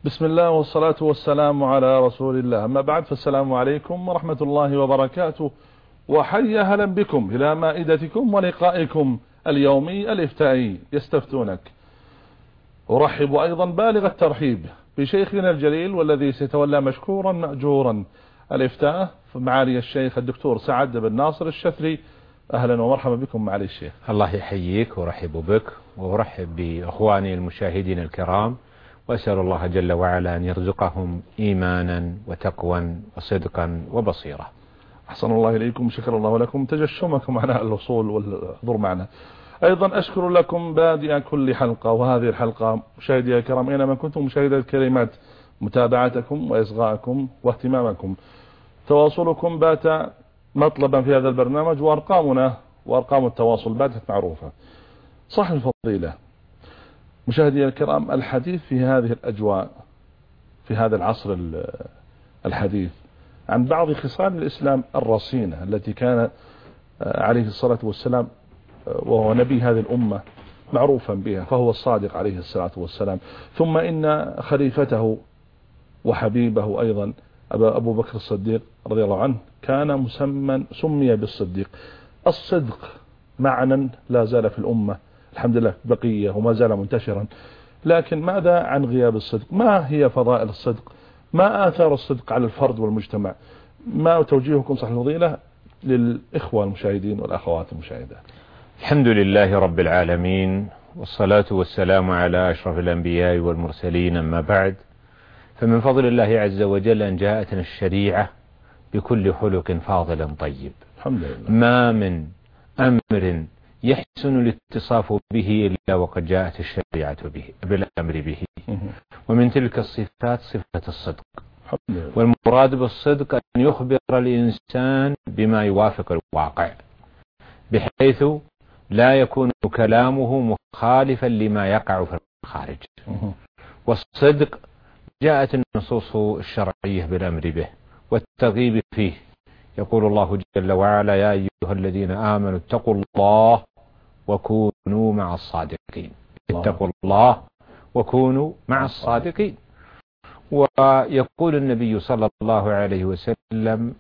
بسم الله والصلاة والسلام على رسول الله، أما بعد، فالسلام عليكم ورحمة الله وبركاته، وحيا هلا بكم إلى مائدتكم ولقائكم اليومي الإفتائي يستفتونك. أرحب أيضا بالغ الترحيب بشيخنا الجليل والذي سيتولى مشكورا مأجورا الإفتاء، معالي الشيخ الدكتور سعد بن ناصر الشثري. أهلا ومرحبا بكم معالي الشيخ. الله يحييك ورحب بك ورحب بأخواني المشاهدين الكرام، وأسأل الله جل وعلا أن يرزقهم إيمانا وتقوى وصدقا وبصيرة. أحسن الله إليكم، شكر الله لكم تجشمكم على الوصول والحضور معنا. أيضا أشكر لكم بادئ كل حلقة وهذه الحلقة مشاهدي الكرام أينما كنتم مشاهدي الكريمات، متابعتكم وإصغاءكم واهتمامكم. تواصلكم بات مطلبا في هذا البرنامج، وأرقامنا وأرقام التواصل باتت معروفة. صاحب الفضيلة مشاهدي الكرام، الحديث في هذه الأجواء في هذا العصر الحديث عن بعض خصال الإسلام الرصينة التي كان عليه الصلاة والسلام وهو نبي هذه الأمة معروفا بها، فهو الصادق عليه الصلاة والسلام. ثم إن خليفته وحبيبه أيضا أبو بكر الصديق رضي الله عنه كان سمي بالصديق. الصدق معنى لا زال في الأمة الحمد لله بقية وما زال منتشرا، لكن ماذا عن غياب الصدق؟ ما هي فضائل الصدق؟ ما آثار الصدق على الفرد والمجتمع؟ ما توجيهكم صاحب الفضيلة للإخوة المشاهدين والأخوات المشاهدات؟ الحمد لله رب العالمين، والصلاة والسلام على أشرف الأنبياء والمرسلين، أما بعد، فمن فضل الله عز وجل أن جاءتنا الشريعة بكل خلق فاضل طيب. الحمد لله. ما من أمر يحسن الاتصاف به إلا وقد جاءت الشريعة بالأمر به. ومن تلك الصفات صفة الصدق، والمراد بالصدق أن يخبر الإنسان بما يوافق الواقع، بحيث لا يكون كلامه مخالفا لما يقع في الخارج. والصدق جاءت النصوص الشرعية بالأمر به والترغيب فيه. يقول الله جل وعلا: يا أيها الذين آمنوا اتقوا الله وكونوا مع الصادقين. اتقوا الله وكونوا مع الصادقين. ويقول النبي صلى الله عليه وسلم: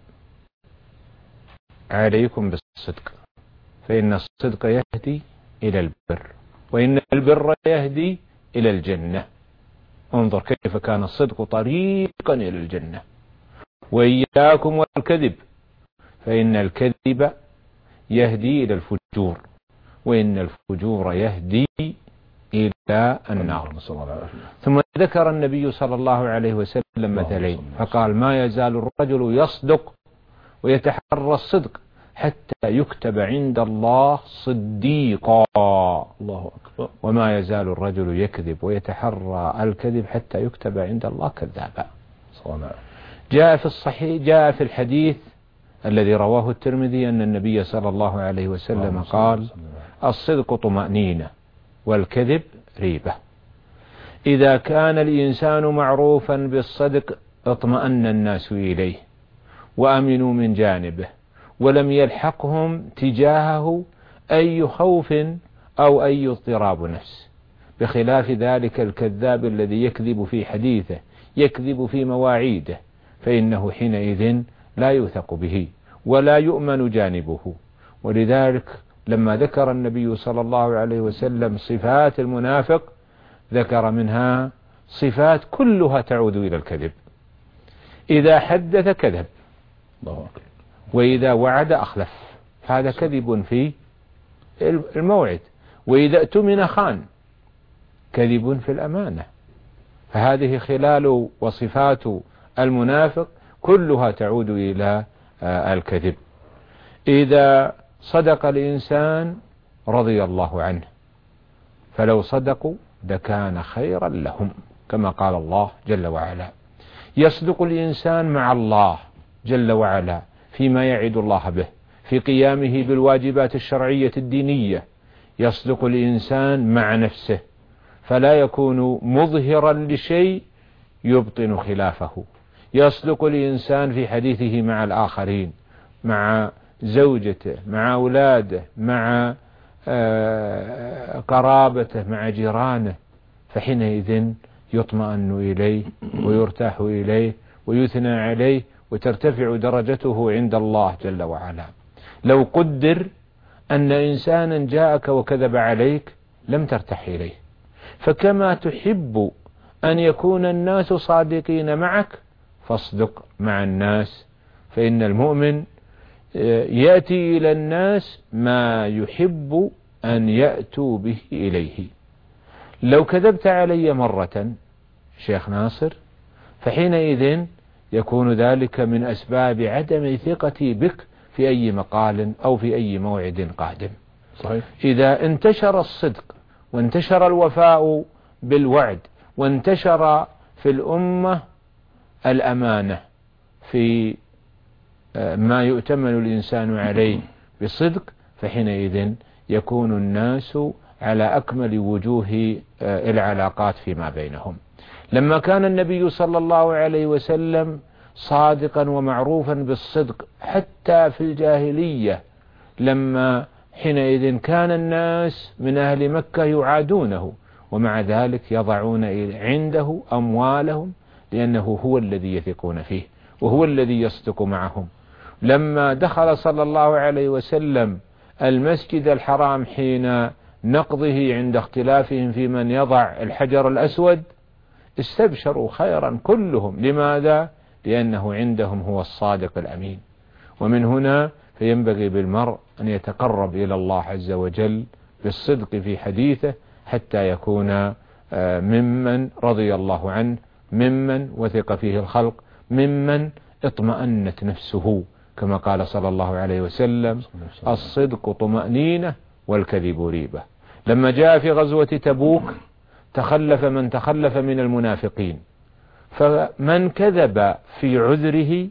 عليكم بالصدق فإن الصدق يهدي إلى البر، وإن البر يهدي إلى الجنة. انظر كيف كان الصدق طريقا إلى الجنة. وإياكم والكذب فإن الكذب يهدي إلى الفجور، وإن الفجور يهدي إلى النار. ثم ذكر النبي صلى الله عليه وسلم مثلين، فقال: ما يزال الرجل يصدق ويتحرى الصدق حتى يكتب عند الله صديقا، الله أكبر، وما يزال الرجل يكذب ويتحرى الكذب حتى يكتب عند الله كذابا. جاء في الصحيح، جاء في الحديث الذي رواه الترمذي أن النبي صلى الله عليه وسلم قال: الصدق طمأنينة والكذب ريبة. إذا كان الإنسان معروفا بالصدق اطمأن الناس إليه وأمنوا من جانبه، ولم يلحقهم تجاهه أي خوف أو أي اضطراب نفس، بخلاف ذلك الكذاب الذي يكذب في حديثه، يكذب في مواعيده، فإنه حينئذ لا يوثق به ولا يؤمن جانبه. ولذلك لما ذكر النبي صلى الله عليه وسلم صفات المنافق ذكر منها صفات كلها تعود إلى الكذب. إذا حدث كذب، وإذا وعد أخلف، هذا كذب في الموعد. وإذا اؤتمن خان، كذب في الأمانة. فهذه خلال وصفات المنافق كلها تعود إلى الكذب. إذا صدق الإنسان رضي الله عنه، فلو صدقوا لكان خيرا لهم، كما قال الله جل وعلا. يصدق الإنسان مع الله جل وعلا فيما يعد الله به في قيامه بالواجبات الشرعية الدينية. يصدق الإنسان مع نفسه، فلا يكون مظهرا لشيء يبطن خلافه. يصدق الإنسان في حديثه مع الآخرين، مع زوجته، مع أولاده، مع قرابته، مع جيرانه، فحينئذ يطمئن إليه ويرتاح إليه ويثنى عليه وترتفع درجته عند الله جل وعلا. لو قدر أن إنسانا جاءك وكذب عليك لم ترتاح إليه. فكما تحب أن يكون الناس صادقين معك فاصدق مع الناس، فإن المؤمن يأتي إلى الناس ما يحب أن يأتوا به إليه. لو كذبت علي مرة شيخ ناصر فحينئذ يكون ذلك من أسباب عدم ثقتي بك في أي مقال أو في أي موعد قادم. صحيح. إذا انتشر الصدق وانتشر الوفاء بالوعد وانتشر في الأمة الأمانة في ما يؤتمن الإنسان عليه بصدق، فحينئذ يكون الناس على أكمل وجوه العلاقات فيما بينهم. لما كان النبي صلى الله عليه وسلم صادقا ومعروفا بالصدق حتى في الجاهلية، لما حينئذ كان الناس من أهل مكة يعادونه، ومع ذلك يضعون عنده أموالهم لأنه هو الذي يثقون فيه وهو الذي يصدق معهم. لما دخل صلى الله عليه وسلم المسجد الحرام حين نقضه عند اختلافهم في من يضع الحجر الأسود استبشروا خيرا كلهم. لماذا؟ لأنه عندهم هو الصادق الأمين. ومن هنا فينبغي بالمرء أن يتقرب إلى الله عز وجل بالصدق في حديثه حتى يكون ممن رضي الله عنه، ممن وثق فيه الخلق، ممن اطمأنت نفسه، كما قال صلى الله عليه وسلم: الصدق طمأنينة والكذب ريبة. لما جاء في غزوة تبوك تخلف من تخلف من المنافقين، فمن كذب في عذره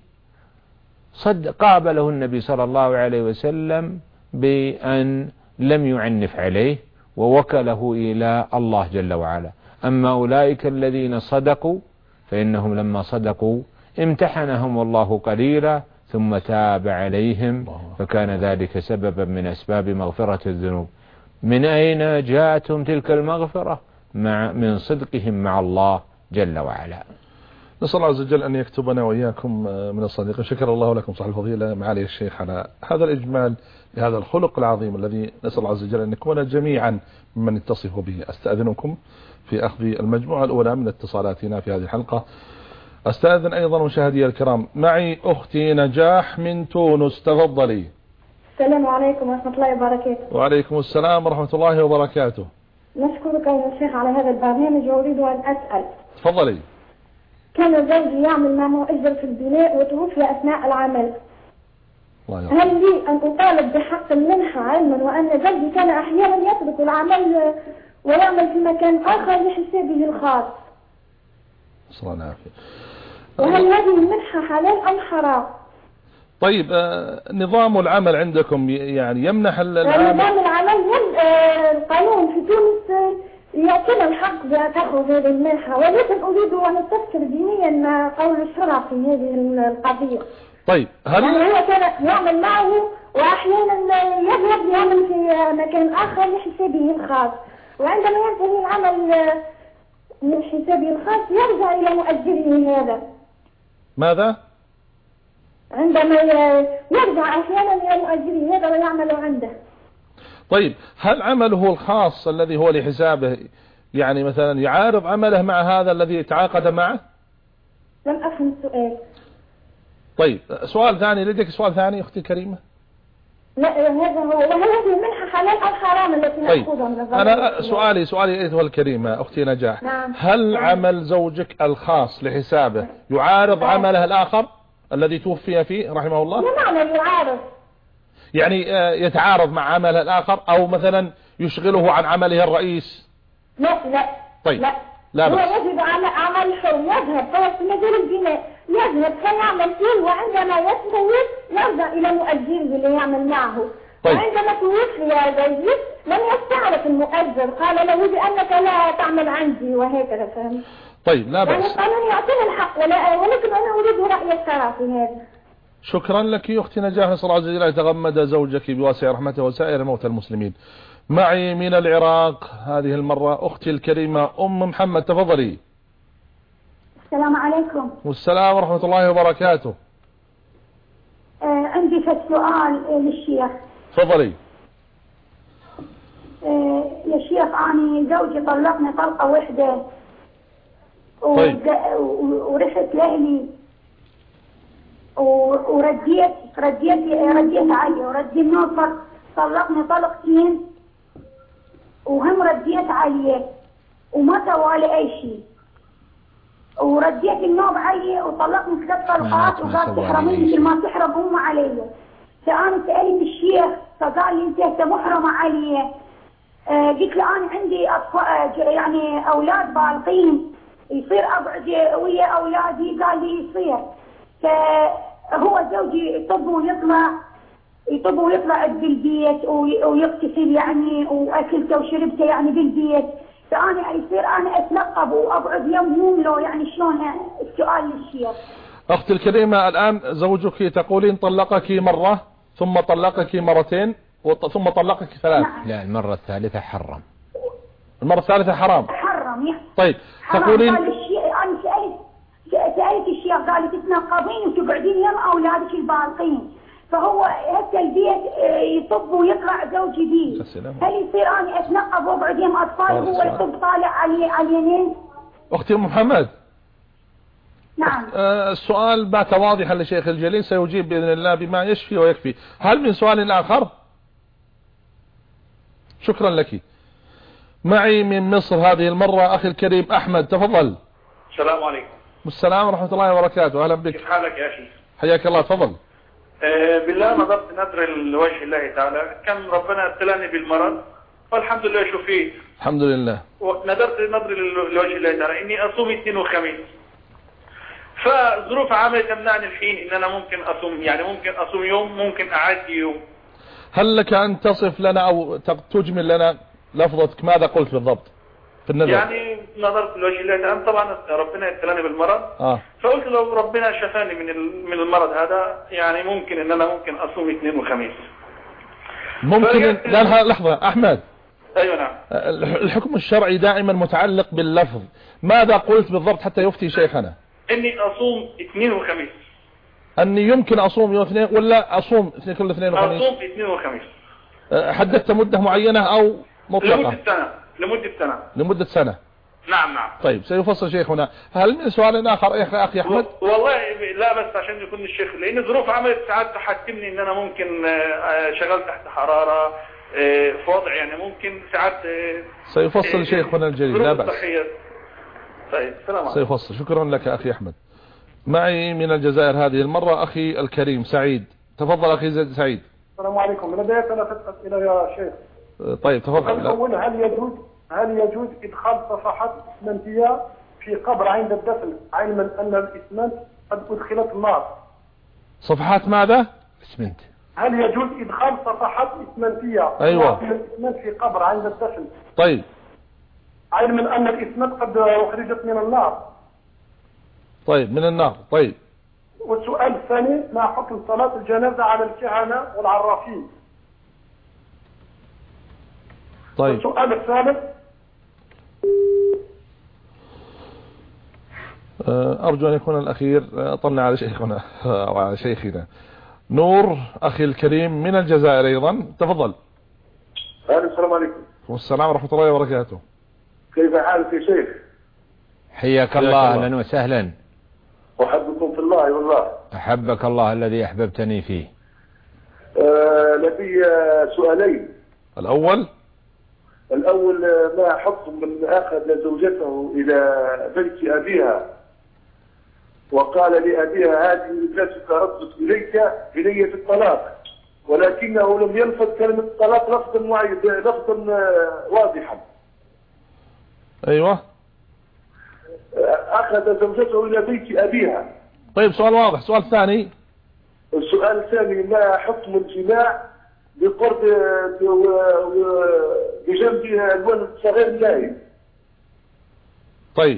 قابله النبي صلى الله عليه وسلم بأن لم يعنف عليه ووكله إلى الله جل وعلا. أما أولئك الذين صدقوا فإنهم لما صدقوا امتحنهم الله قليلا ثم تاب عليهم، فكان ذلك سببا من أسباب مغفرة الذنوب. من أين جاءتهم تلك المغفرة؟ من صدقهم مع الله جل وعلا. نسأل الله عز وجل أن يكتبنا وإياكم من الصديقين. شكر الله لكم صاحب الفضيلة معالي الشيخ على هذا الإجمال لهذا الخلق العظيم الذي نسأل الله عز وجل أن نكون جميعا ممن يتصف به. أستأذنكم في أخذ المجموعة الأولى من اتصالاتنا في هذه الحلقة. أستأذن أيضا مشاهدي الكرام، معي أختي نجاح من تونس، تفضلي. السلام عليكم ورحمة الله وبركاته. وعليكم السلام ورحمة الله وبركاته. نشكرك يا شيخ على هذا البرنامج، وأريد أن أسأل. تفضلي. كان زوجي يعمل معه أجر في البناء وتوفي أثناء العمل، هل لي أن أطالب بحق المنحة، علما وأن زوجي كان أحيانا يترك العمل ويعمل في مكان آخر لحسابه الخاص؟ صلى الله عليه وسلم. وهل هذه المنحة حلال أم حرام؟ طيب، نظام العمل عندكم يعني يمنح العمل؟ نظام العمل القانون في تونس يعطينا الحق بتأخذ هذه المنحة، ولكن أريد أن أستفسر دينيا مع قول الشرع في هذه القضية. طيب، هل يعني هو كان يعمل معه وأحيانا يذهب يعمل في مكان آخر لحسابه الخاص، وعندما ينتهي العمل من حسابه الخاص يرجع إلى مؤجره هذا. ماذا؟ عندما يرجع أحيانا إلى مؤجره هذا ويعمل عنده. طيب، هل عمله الخاص الذي هو لحسابه يعني مثلا يعارض عمله مع هذا الذي تعاقد معه؟ لم أفهم السؤال. طيب، سؤال ثاني، لديك سؤال ثاني أختي الكريمة؟ لا، هذا هو. وهل هذه المنحة حلال أو حرام التي نأخذها من الظاهر؟ أنا سؤالي أيتها الكريمة أختي نجاح، نعم. هل عمل زوجك الخاص لحسابه يعارض عمله الآخر الذي توفي فيه رحمه الله؟ ما معنى يعارض؟ يعني يتعارض مع عمله الآخر، أو مثلا يشغله عن عمله الرئيس؟ لا. طيب، لا هو يجب عمل حر، يذهب في مجال البناء، يذهب فيعمل فيه، وعندما ينتهي يرجع إلى مؤجره اللي يعمل معه. طيب. وعندما توفي زوجي لم يستعرف المؤجر، قال له بأنك لا تعمل عندي وهكذا، فهمت؟ طيب، لا بأس. يعني القانون يعطينا الحق، ولكن أنا أريد رأي الشرع في هذا. شكرا لك أختي نجاح، نسأل الله عز وجل أن يتغمد زوجك بواسع رحمته وسائر موتى المسلمين. معي من العراق هذه المرة أختي الكريمة أم محمد، تفضلي. السلام عليكم. والسلام ورحمة الله وبركاته. عندي سؤال للشيخ. تفضلي. يا شيخ أنا زوجي طلقني طلقة واحدة ورحت لأهلي ورديت عليه وردي النوم طلقني طلقتين وهم رديت عليه وما سوالي أي شيء ورديت النوم عليه وطلقني 3 طلقات وقال تحرميني مثل ما تحرم أمه علي. فأنا سألت الشيخ فقال لي أنت محرمة علي. قلت له أنا عندي يعني أولاد بالغين يصير أقعد ويا أولادي؟ قال لي يصير. فهو زوجي يطب ويطلع بالبيت ويغتسل يعني وأكلته وشربته يعني بالبيت. فأنا يصير أنا أتلقب وأقعد يوم له يعني شلون؟ السؤال للشيخ. أختي الكريمة الآن زوجك تقولين طلقك مرة ثم طلقك مرتين ثم طلقك 3. نعم. لا المرة الثالثة حرم. المرة الثالثة حرام. حرم. طيب تقولين أنا سألت الشيخ قال لي تتنقبين وتقعدين يم أولادك البالغين. فهو هسه البيت يطب ويطلع زوجي بيه. هل يصير أنا أتنقب وأقعد يم أطفال وهو يطب طالع عليين؟ أختي محمد. نعم. السؤال بات واضحا لشيخ الجليل سيجيب بإذن الله بما يشفي ويكفي. هل من سؤال آخر؟ شكرا لك. معي من مصر هذه المرة أخي الكريم أحمد، تفضل. السلام عليكم. والسلام ورحمة الله وبركاته. أهلا بك. كيف حالك يا أخي؟ حياك الله، تفضل. بالله نظرت نذر لوجه الله تعالى، كان ربنا ابتلاني بالمرض والحمد لله شفيت. الحمد لله. ونذرت نذر لوجه الله تعالى إني أصوم اثنين وخميس. فظروف عامة تمنعني الحين إن أنا ممكن أصوم، يعني ممكن أصوم يوم، ممكن أعدي يوم. هل لك أن تصف لنا أو تجمل لنا لفظتك ماذا قلت بالضبط في النذر؟ يعني نظرت لوجه الله تعالى، طبعا ربنا ابتلاني بالمرض. فقلت لو ربنا شفاني من المرض هذا يعني ممكن إن أنا ممكن أصوم اثنين وخميس. ممكن. لا لحظة أحمد. أيوة نعم. الحكم الشرعي دائما متعلق باللفظ. ماذا قلت بالضبط حتى يفتي شيخنا؟ إني أصوم اثنين وخميس. أني يمكن أصوم يوم اثنين ولا أصوم كل اثنين وخميس؟ أصوم اثنين وخميس. حددت مدة معينة أو مطلقة؟ لمدة سنة. نعم. طيب سيفصل شيخنا. هل من سؤال آخر يا أخي أحمد؟ والله لا، بس عشان يكون الشيخ لأن ظروف عملت ساعات تحتمني إن أنا ممكن شغال تحت حرارة في وضع يعني ممكن ساعات سيفصل شيخنا الجليل، لا بأس. طيب السلام عليكم. سيفصل. شكرا لك أخي أحمد. معي من الجزائر هذه المرة أخي الكريم سعيد، تفضل أخي سعيد. السلام عليكم. لدي 3 أسئلة يا شيخ. طيب تفضل. الأول هل يجوز إدخال صفحات إسمنتية في قبر عند الدفن علما أن الإسمنت قد أدخلت النار؟ صفحات ماذا؟ إسمنت. هل يجوز إدخال صفحات إسمنتية الإسمنت في قبر عند الدفن؟ طيب. علما أن الإسمنت قد أخرجت من النار. طيب من النار. طيب. والسؤال الثاني ما حكم صلاة الجنازة على الكهنة والعرافين؟ طيب. والسؤال الثالث أرجو أن يكون الأخير طلنا على شيخنا أو على شيخنا نور أخي الكريم من الجزائر أيضا، تفضل. السلام عليكم. والسلام ورحمة الله وبركاته. كيف حالك يا شيخ؟ حياك الله. أهلا وسهلا. أحبكم في الله والله. أحبك الله الذي أحببتني فيه. لدي سؤالين. الأول ما حكم من أخذ زوجته إلى بيت أبيها وقال لأبيها هذه نفسك ردت إليك بنية الطلاق، ولكنه لم يلفظ كلمة الطلاق لفظا واضحا. أيوة. أخذ زوجته إلى بيت أبيها. طيب سؤال واضح. سؤال ثاني. السؤال الثاني ما حكم الجماع بقرب بجنب الولد الصغير النايم؟ طيب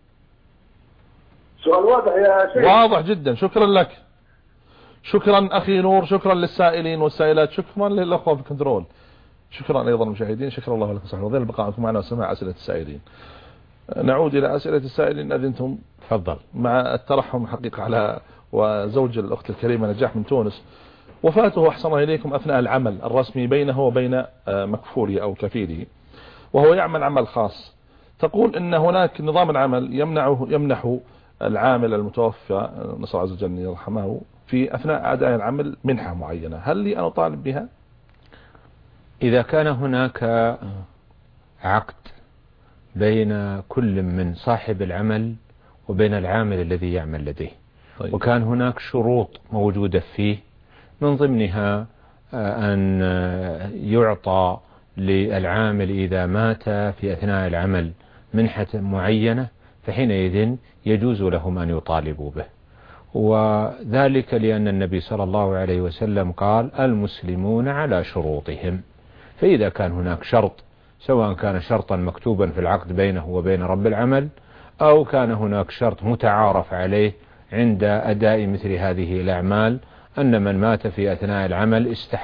سؤال واضح يا شيخ. واضح جدا. شكرا لك. شكرا أخي نور. شكرا للسائلين والسائلات. شكرا للأخوة في الكنترول. شكرا أيضا المشاهدين. شكرا الله لكم صحيح وظل بقاءكم معنا وسماع أسئلة السائلين. نعود إلى أسئلة السائلين أذنتم. تفضل. مع الترحم حقيقة على وزوج الأخت الكريمة نجاح من تونس، وفاته أحسن إليكم أثناء العمل الرسمي بينه وبين مكفوله أو كفيله، وهو يعمل عمل خاص. تقول إن هناك نظام العمل يمنح العامل المتوفى نسأل الله عز وجل يرحمه في أثناء أداء العمل منحة معينة، هل لي أن أطالب بها؟ إذا كان هناك عقد بين كل من صاحب العمل وبين العامل الذي يعمل لديه، طيب. وكان هناك شروط موجودة فيه من ضمنها أن يعطى للعامل إذا مات في أثناء العمل منحة معينة، فحينئذ يجوز لهم أن يطالبوا به، وذلك لأن النبي صلى الله عليه وسلم قال المسلمون على شروطهم. فإذا كان هناك شرط، سواء كان شرطا مكتوبا في العقد بينه وبين رب العمل، أو كان هناك شرط متعارف عليه عند أداء مثل هذه الأعمال، أن من مات في أثناء العمل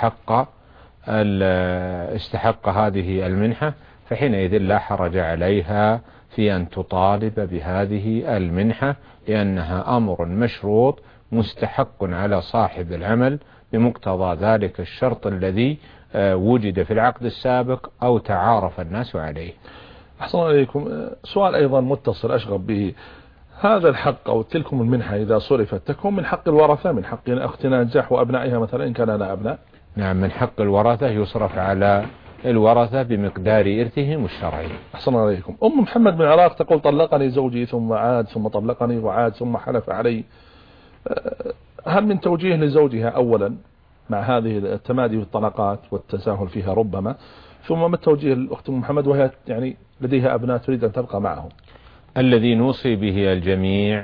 استحق هذه المنحة، فحينئذ لا حرج عليها في أن تطالب بهذه المنحة، لأنها أمر مشروط مستحق على صاحب العمل بمقتضى ذلك الشرط الذي وجد في العقد السابق أو تعارف الناس عليه. أحسن عليكم. سؤال أيضا متصل أشغب به، هذا الحق أو تلكم المنحة إذا صرفت تكون من حق الورثة، من حق أختنا نجاح وأبنائها مثلا إن كان لنا أبناء؟ نعم، من حق الورثة، يصرف على الورثة بمقدار إرثهم الشرعي. أحسن عليكم. أم محمد من العراق تقول طلقني زوجي ثم عاد ثم طلقني وعاد ثم حلف علي، هل من توجيه لزوجها أولا مع هذه التمادي في الطلقات والتساهل فيها ربما، ثم ما التوجيه للأخت محمد وهي يعني لديها أبناء تريد أن تبقى معهم؟ الذي نوصي به الجميع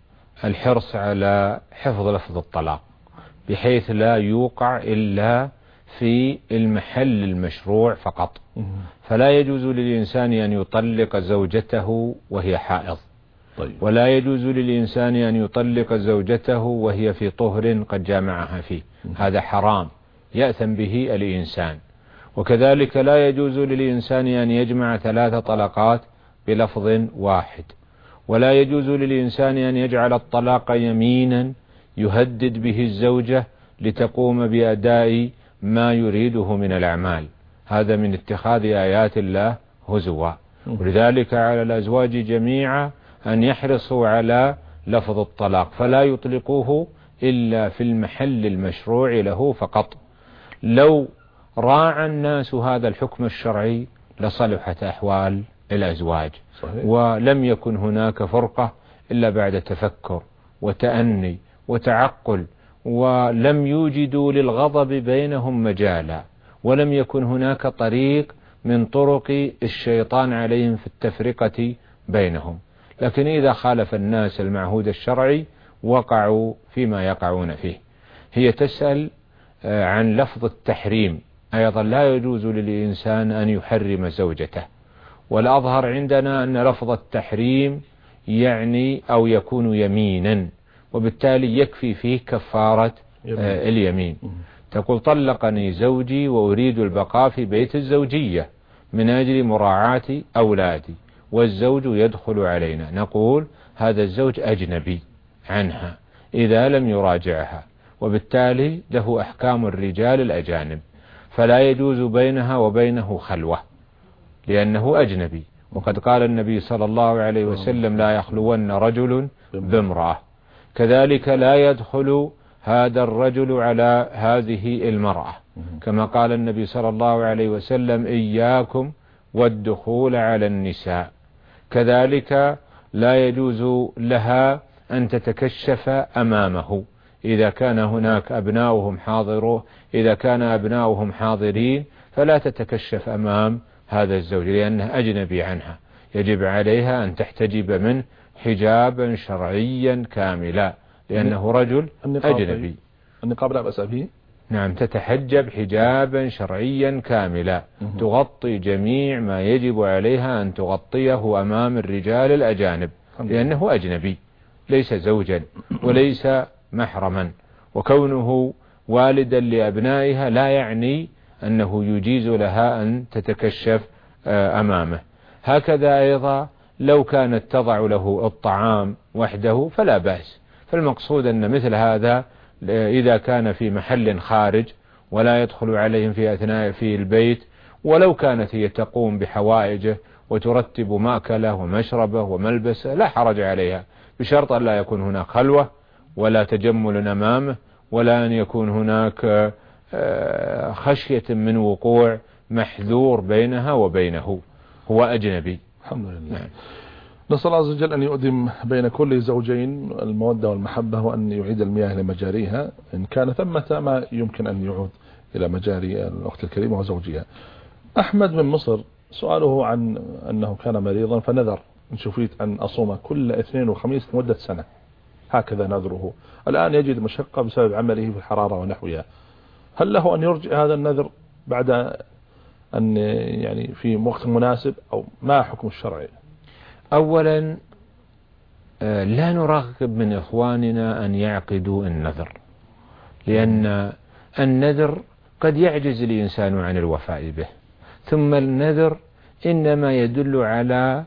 الحرص على حفظ لفظ الطلاق بحيث لا يوقع إلا في المحل المشروع فقط، فلا يجوز للإنسان أن يطلق زوجته وهي حائض، طيب. ولا يجوز للإنسان أن يطلق زوجته وهي في طهر قد جامعها فيه، هذا حرام يأثم به الإنسان. وكذلك لا يجوز للإنسان أن يجمع 3 طلقات بلفظ واحد، ولا يجوز للإنسان أن يجعل الطلاق يمينا يهدد به الزوجة لتقوم بأداء ما يريده من الأعمال، هذا من اتخاذ آيات الله هزوا. ولذلك على الأزواج جميعا أن يحرصوا على لفظ الطلاق، فلا يطلقوه إلا في المحل المشروع له فقط. لو راعى الناس هذا الحكم الشرعي لصلحت أحوال الأزواج، صحيح. ولم يكن هناك فرقة إلا بعد تفكر وتأني وتعقل، ولم يوجدوا للغضب بينهم مجالا، ولم يكن هناك طريق من طرق الشيطان عليهم في التفرقة بينهم. لكن إذا خالف الناس المعهود الشرعي وقعوا فيما يقعون فيه. هي تسأل عن لفظ التحريم، أيضا لا يجوز للإنسان أن يحرم زوجته، والأظهر عندنا أن لفظ التحريم يعني أو يكون يمينا، وبالتالي يكفي فيه كفارة اليمين. تقول طلقني زوجي وأريد البقاء في بيت الزوجية من أجل مراعاة أولادي والزوج يدخل علينا، نقول هذا الزوج أجنبي عنها إذا لم يراجعها، وبالتالي له أحكام الرجال الأجانب، فلا يجوز بينها وبينه خلوة لأنه أجنبي. وقد قال النبي صلى الله عليه وسلم لا يخلون رجل بامرأة، كذلك لا يدخل هذا الرجل على هذه المرأة، كما قال النبي صلى الله عليه وسلم إياكم والدخول على النساء. كذلك لا يجوز لها أن تتكشف أمامه إذا كان هناك إذا كان أبناؤهم حاضرين فلا تتكشف أمام هذا الزوج لأنه أجنبي عنها، يجب عليها أن تحتجب منه حجابا شرعيا كاملا لأنه رجل أجنبي. النقاب لا بأس به؟ نعم، تتحجب حجابا شرعيا كاملا تغطي جميع ما يجب عليها أن تغطيه أمام الرجال الأجانب، لأنه أجنبي ليس زوجا وليس محرما، وكونه والدا لأبنائها لا يعني أنه يجيز لها أن تتكشف أمامه. هكذا أيضا لو كانت تضع له الطعام وحده فلا بأس. فالمقصود أن مثل هذا إذا كان في محل خارج ولا يدخل عليهم في أثناء في البيت، ولو كانت هي تقوم بحوائجه وترتب مأكله ومشربه وملبسه لا حرج عليها، بشرط أن لا يكون هناك خلوة ولا تجمل أمامه، ولا أن يكون هناك خشية من وقوع محذور بينها وبينه، هو أجنبي. الحمد لله. نعم. نسأل الله عز وجل أن يؤدم بين كل زوجين المودة والمحبة، وأن يعيد المياه لمجاريها إن كان ثمة ما يمكن أن يعود إلى مجاري الأخت الكريمة وزوجها. أحمد من مصر سؤاله عن أنه كان مريضا فنذر إن شفيت أن أصوم كل اثنين وخميس لمدة سنة، هكذا نذره. الآن يجد مشقة بسبب عمله في الحرارة ونحوها، هل له أن يرجع هذا النذر بعد أن يعني في وقت مناسب، أو ما حكم الشرعي؟ أولا لا نرغب من إخواننا أن يعقدوا النذر، لأن النذر قد يعجز الإنسان عن الوفاء به، ثم النذر إنما يدل على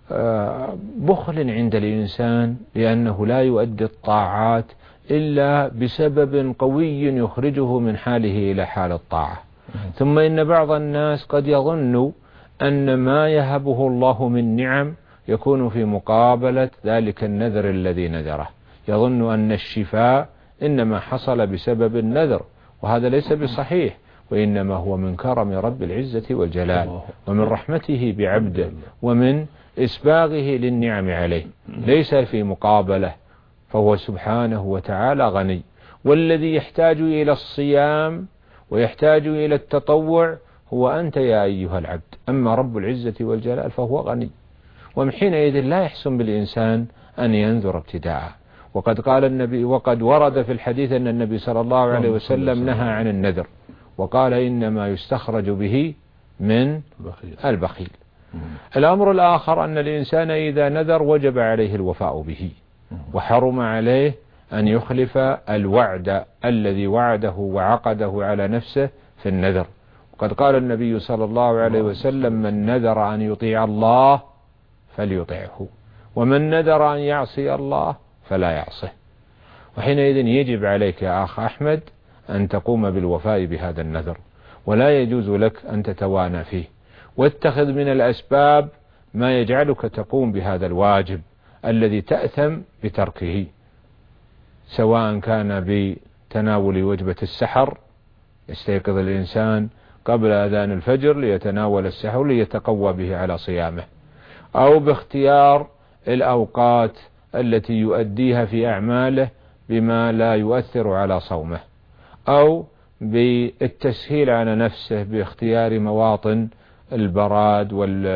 بخل عند الإنسان، لأنه لا يؤدي الطاعات إلا بسبب قوي يخرجه من حاله إلى حال الطاعة. ثم إن بعض الناس قد يظن أن ما يهبه الله من نعم يكون في مقابلة ذلك النذر الذي نذره، يظن أن الشفاء إنما حصل بسبب النذر، وهذا ليس بصحيح، وإنما هو من كرم رب العزة والجلال ومن رحمته بعبده ومن إسباغه للنعم عليه، ليس في مقابلة، فهو سبحانه وتعالى غني. والذي يحتاج إلى الصيام ويحتاج إلى التطوع هو أنت يا أيها العبد، أما رب العزة والجلال فهو غني، ومن حينئذ لا يحسن بالإنسان أن ينذر ابتداء. وقد قال النبي، وقد ورد في الحديث أن النبي صلى الله عليه وسلم نهى عن النذر، وقال إنما يستخرج به من البخيل. الأمر الآخر أن الإنسان إذا نذر وجب عليه الوفاء به، وحرم عليه أن يخلف الوعد الذي وعده وعقده على نفسه في النذر. وقد قال النبي صلى الله عليه وسلم من نذر أن يطيع الله فليطيعه، ومن نذر أن يعصي الله فلا يعصه. وحينئذ يجب عليك يا أخ أحمد أن تقوم بالوفاء بهذا النذر، ولا يجوز لك أن تتوانى فيه، واتخذ من الأسباب ما يجعلك تقوم بهذا الواجب الذي تأثم بتركه، سواء كان بتناول وجبة السحر، يستيقظ الإنسان قبل أذان الفجر ليتناول السحر ليتقوى به على صيامه، أو باختيار الأوقات التي يؤديها في أعماله بما لا يؤثر على صومه، أو بالتسهيل على نفسه باختيار مواطن البراد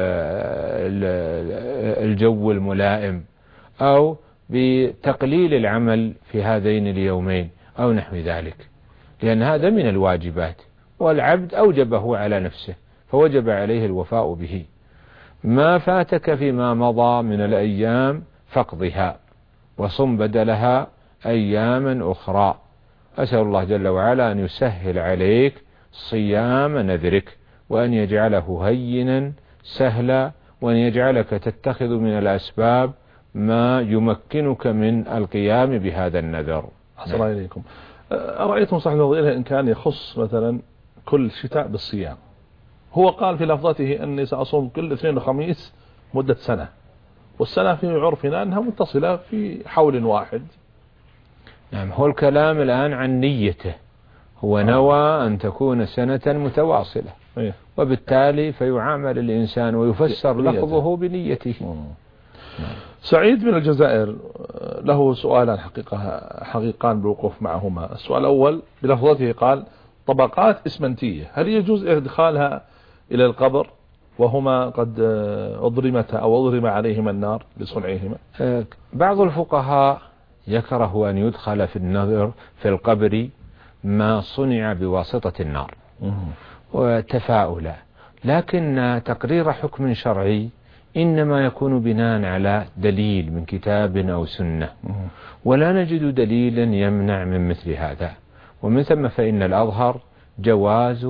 والجو الملائم، أو بتقليل العمل في هذين اليومين أو نحو ذلك، لأن هذا من الواجبات، والعبد أوجبه على نفسه فوجب عليه الوفاء به. ما فاتك فيما مضى من الأيام فاقضها، وصم بدلها أياما أخرى. أسأل الله جل وعلا أن يسهل عليك صيام نذرك، وأن يجعله هينا سهلا، وأن يجعلك تتخذ من الأسباب ما يمكنك من القيام بهذا النذر. أحسن الله إليكم. أرأيتم صاحب الفضيلة إن كان يخص مثلا كل شتاء بالصيام، هو قال في لفظته أني سأصوم كل اثنين وخميس مدة سنة، والسنة في عرفنا أنها متصلة في حول واحد. نعم، هو الكلام الآن عن نيته، هو نوى أن تكون سنة متواصلة، وبالتالي فيعامل الإنسان ويفسر لفظه بنيته. سعيد من الجزائر له سؤالان حقيقان بالوقوف معهما. السؤال الأول بلفظته قال طبقات إسمنتية، هل يجوز إدخالها إلى القبر وهما قد أضرمتا أو أضرم عليهما النار لصنعهما؟ بعض الفقهاء يكره أن يدخل في النذر في القبر ما صنع بواسطة النار وتفاؤلا، لكن تقرير حكم شرعي إنما يكون بناء على دليل من كتاب أو سنة، ولا نجد دليلا يمنع من مثل هذا. ومن ثم فإن الأظهر جواز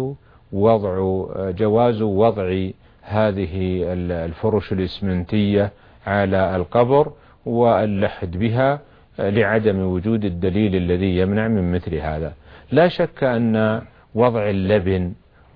وضع هذه الفرش الإسمنتية على القبر، واللحد بها لعدم وجود الدليل الذي يمنع من مثل هذا. لا شك أن وضع اللبن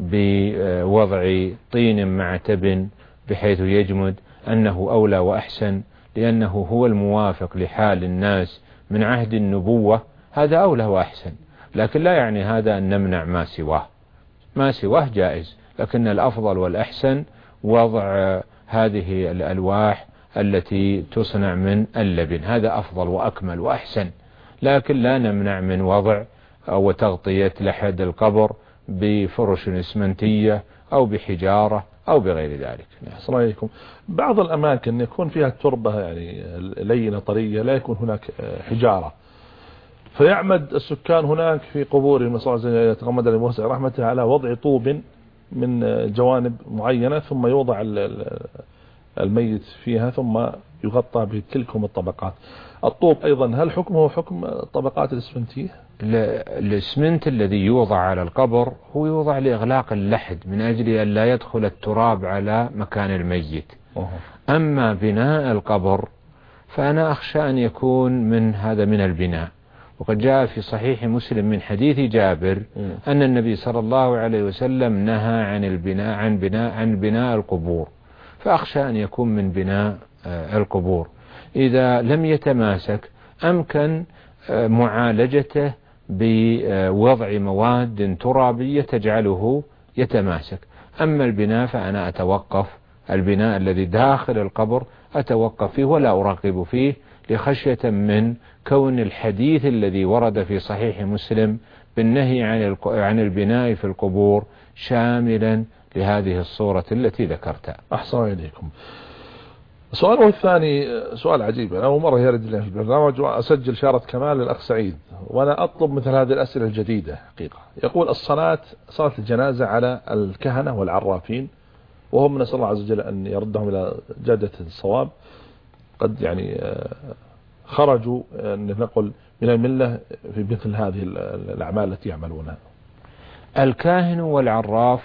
بوضع طين مع تبن بحيث يجمد أنه أولى وأحسن، لأنه هو الموافق لحال الناس من عهد النبوة، هذا أولى وأحسن. لكن لا يعني هذا أن نمنع ما سواه جائز، لكن الأفضل والأحسن وضع هذه الألواح التي تصنع من اللبن، هذا أفضل وأكمل وأحسن. لكن لا نمنع من وضع أو تغطية لحد القبر بفرش إسمنتية أو بحجارة أو بغير ذلك. السلام عليكم. بعض الأماكن يكون فيها التربة يعني لينة طرية، لا يكون هناك حجارة، فيعمد السكان هناك في قبورهم صلى الله عليه وسلم يتغمد لموسع رحمته على وضع طوب من جوانب معينة، ثم يوضع الميت فيها ثم يغطى بتلكم الطبقات. الطوب أيضا هل حكمه حكم طبقات الإسمنتية؟ الإسمنت الذي يوضع على القبر هو يوضع لإغلاق اللحد من أجل أن لا يدخل التراب على مكان الميت. أما بناء القبر فأنا أخشى أن يكون من البناء. وقد جاء في صحيح مسلم من حديث جابر أن النبي صلى الله عليه وسلم نهى عن بناء القبور، فأخشى أن يكون من بناء القبور. إذا لم يتماسك أمكن معالجته بوضع مواد ترابية تجعله يتماسك. أما البناء فأنا أتوقف، البناء الذي داخل القبر أتوقف فيه ولا أراقب فيه، لخشية من كون الحديث الذي ورد في صحيح مسلم بالنهي عن البناء في القبور شاملا لهذه الصورة التي ذكرتها. أحسن إليكم. سؤاله الثاني سؤال عجيب، أنا أول مرة يرد لي في البرنامج وأسجل شارة كمال للأخ سعيد، وأنا أطلب مثل هذه الأسئلة الجديدة حقيقة. يقول صلاة الجنازة على الكهنة والعرافين، وهم نسأل الله عز وجل أن يردهم إلى جادة الصواب، قد يعني خرجوا نقول من الملة في مثل هذه الأعمال التي يعملونها. الكاهن والعراف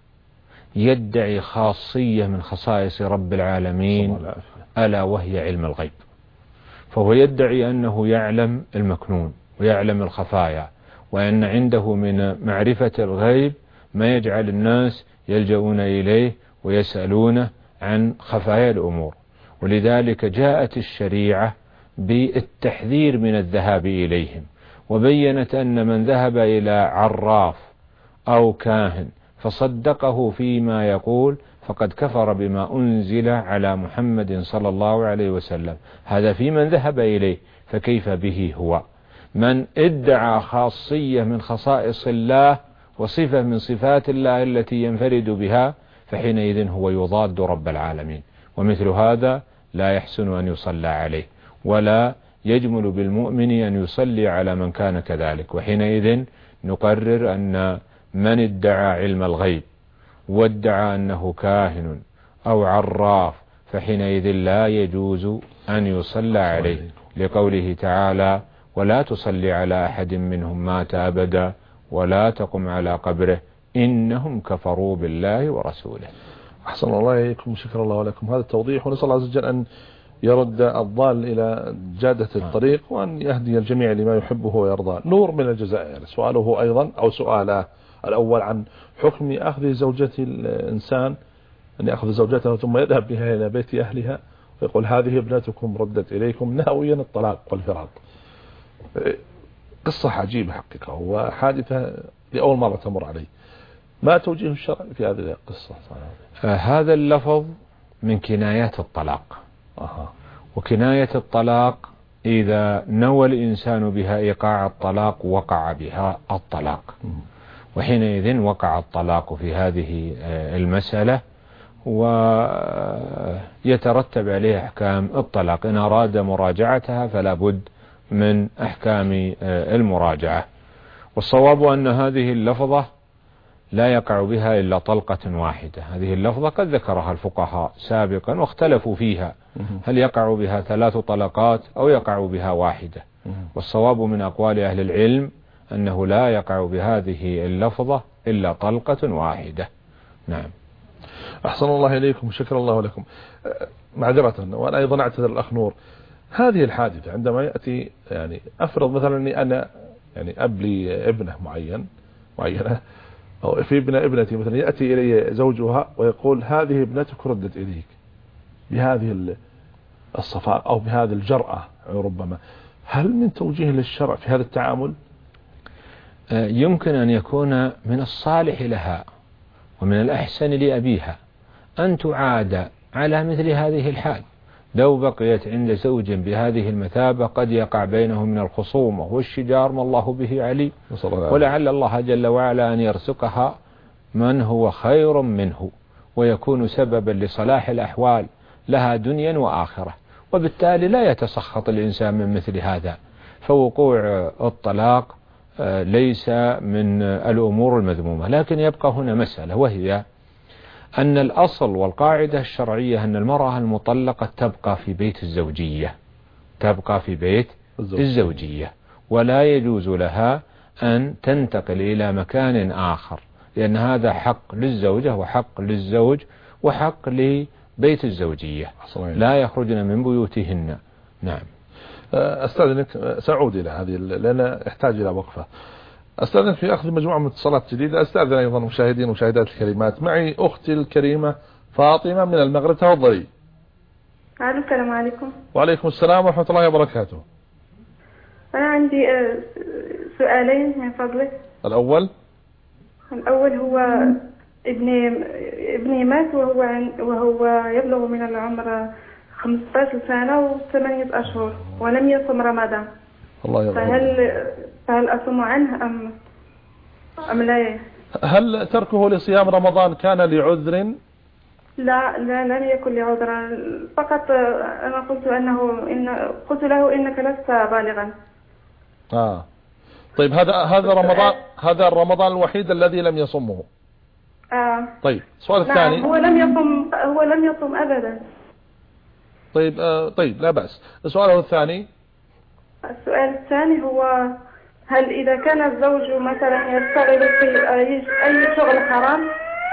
يدعي خاصية من خصائص رب العالمين ألا وهي علم الغيب، فهو يدعي أنه يعلم المكنون ويعلم الخفايا، وأن عنده من معرفة الغيب ما يجعل الناس يلجؤون إليه ويسألونه عن خفايا الأمور. ولذلك جاءت الشريعة بالتحذير من الذهاب إليهم، وبينت أن من ذهب إلى عراف أو كاهن فصدقه فيما يقول فقد كفر بما أنزل على محمد صلى الله عليه وسلم. هذا في من ذهب إليه، فكيف به هو من ادعى خاصية من خصائص الله وصفة من صفات الله التي ينفرد بها، فحينئذ هو يضاد رب العالمين. ومثل هذا لا يحسن أن يصلى عليه، ولا يجمل بالمؤمن أن يصلي على من كان كذلك. وحينئذ نقرر أن من ادعى علم الغيب وادعى أنه كاهن أو عراف فحينئذ لا يجوز أن يصلى عليه، لقوله تعالى: ولا تصلي على أحد منهم مات أبدا ولا تقم على قبره إنهم كفروا بالله ورسوله. أحسن الله إليكم، شكر الله لكم هذا التوضيح، ونسأل الله عز وجل أن يرد الضال إلى جادة الطريق، وأن يهدي الجميع لما يحبه ويرضى. نور من الجزائر سؤاله أيضا أو سؤاله الأول عن حكم أخذ زوجة الإنسان، أن يأخذ زوجته ثم يذهب بها إلى بيت أهلها ويقول هذه ابنتكم ردت إليكم ناويا الطلاق والفراق. قصة عجيبة حقيقة وحادثة لأول مرة تمر علي. ما توجيه الشرع في هذه القصة؟ هذا اللفظ من كنايات الطلاق. وكناية الطلاق إذا نوى الإنسان بها إيقاع الطلاق وقع بها الطلاق، وحينئذ وقع الطلاق في هذه المسألة ويترتب عليه أحكام الطلاق. إن أراد مراجعتها فلا بد من أحكام المراجعة. والصواب أن هذه اللفظة لا يقع بها إلا طلقة واحدة. هذه اللفظة قد ذكرها الفقهاء سابقا واختلفوا فيها، هل يقع بها 3 طلقات أو يقع بها واحدة. والصواب من أقوال أهل العلم أنه لا يقع بهذه اللفظة إلا طلقة واحدة. نعم. أحسن الله إليكم، شكر الله لكم. معذرة، وأنا أيضا أعتذر الأخ نور، هذه الحادثة عندما يأتي يعني أفرض مثلا أني أنا يعني أب لي ابنة معينة أو في ابنتي مثلا يأتي إلي زوجها ويقول هذه ابنتك ردت إليك بهذه الصفاء أو بهذه الجرأة ربما، هل من توجيه للشرع في هذا التعامل؟ يمكن أن يكون من الصالح لها ومن الأحسن لأبيها أن تعاد على مثل هذه الحال. لو بقيت عند زوج بهذه المثابة قد يقع بينهم من الخصومة والشجار ما الله به عليم، ولعل الله جل وعلا أن يرزقها من هو خير منه ويكون سببا لصلاح الأحوال لها دنيا وآخرة، وبالتالي لا يتسخط الإنسان من مثل هذا. فوقوع الطلاق ليس من الأمور المذمومة، لكن يبقى هنا مسألة، وهي أن الأصل والقاعدة الشرعية أن المرأة المطلقة تبقى في بيت الزوجية ولا يجوز لها أن تنتقل إلى مكان آخر، لأن هذا حق للزوجة وحق للزوج وحق لبيت الزوجية، لا يخرجن من بيوتهن. نعم. أستاذنك سأعود إلى هذه لأن احتاج إلى وقفة. أستاذنك في أخذ مجموعة من اتصالات جديدة. أستاذن أيضا مشاهدين ومشاهدات الكريمات، معي أختي الكريمة فاطمة من المغرب، تفضلي. السلام عليكم. وعليكم السلام ورحمة الله وبركاته. أنا عندي سؤالين من فضلك. الأول هو ابني مات وهو يبلغ من العمر 15 سنة و8 أشهر ولم يصم رمضان. الله يرحمه. فهل أصوم عنه أم لا؟ هل تركه لصيام رمضان كان لعذر؟ لا لم يكن لعذر، فقط أنا قلت له إنك لست بالغا. طيب هذا الرمضان الوحيد الذي لم يصمه. طيب السؤال الثاني. هو لم يصم أبدا. طيب لا بأس. السؤال الثاني هو هل إذا كان الزوج مثلا يشتغل في أي شغل حرام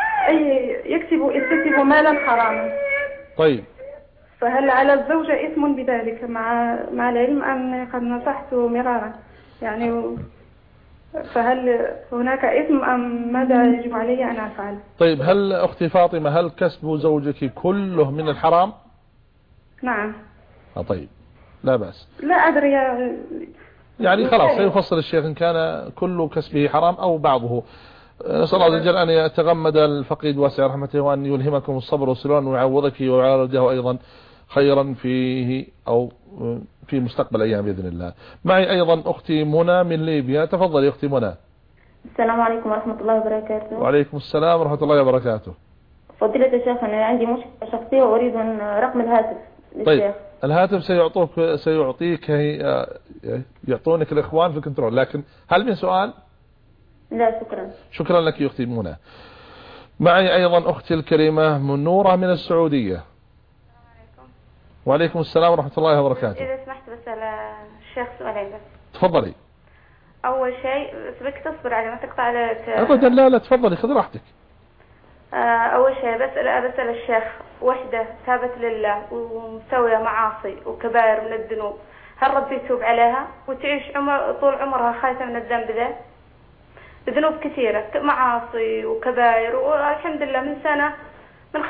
يكسب مالا حراما، طيب فهل على الزوجة إثم بذلك مع العلم أن قد نصحت مرارا، يعني فهل هناك إثم أم ماذا يجب علي أن أفعل؟ طيب هل أختي فاطمة هل كسب زوجك كله من الحرام؟ نعم. طيب لا بأس. لا أدري يعني خلاص سيفصل الشيخ إن كان كل كسبه حرام أو بعضه. نسأل الله جل أن يتغمد الفقيد واسع رحمته وأن يلهمكم الصبر والسلوان ويعوضك ويعرضه أيضا خيرا فيه أو في مستقبل أيام بإذن الله. معي أيضا أختي منى من ليبيا، تفضلي أختي منى. السلام عليكم ورحمة الله وبركاته. وعليكم السلام ورحمة الله وبركاته. فضيلة الشيخ أنا عندي مشكلة شخصية وأريد رقم الهاتف للشيخ. طيب الهاتف سيعطيك يعطونك الإخوان في الكنترول، لكن هل من سؤال؟ لا شكرا. شكرا لك يا أختي منى. معي أيضا أختي الكريمة منورة من السعودية. وعليكم السلام ورحمة الله وبركاته. إذا سمحت بسأل الشيخ سؤالين بس. تفضلي. أول شيء بك تصبر علي ما تقطع عليك. أبدا لا تفضلي خذ راحتك. أول شيء بسأل الشيخ، وحدة تابت لله ومسوية معاصي وكبائر من الذنوب، هل ربي يتوب عليها وتعيش طول عمرها خايفة من الذنب ذا؟ ذنوب كثيرة، معاصي وكبائر، والحمد لله من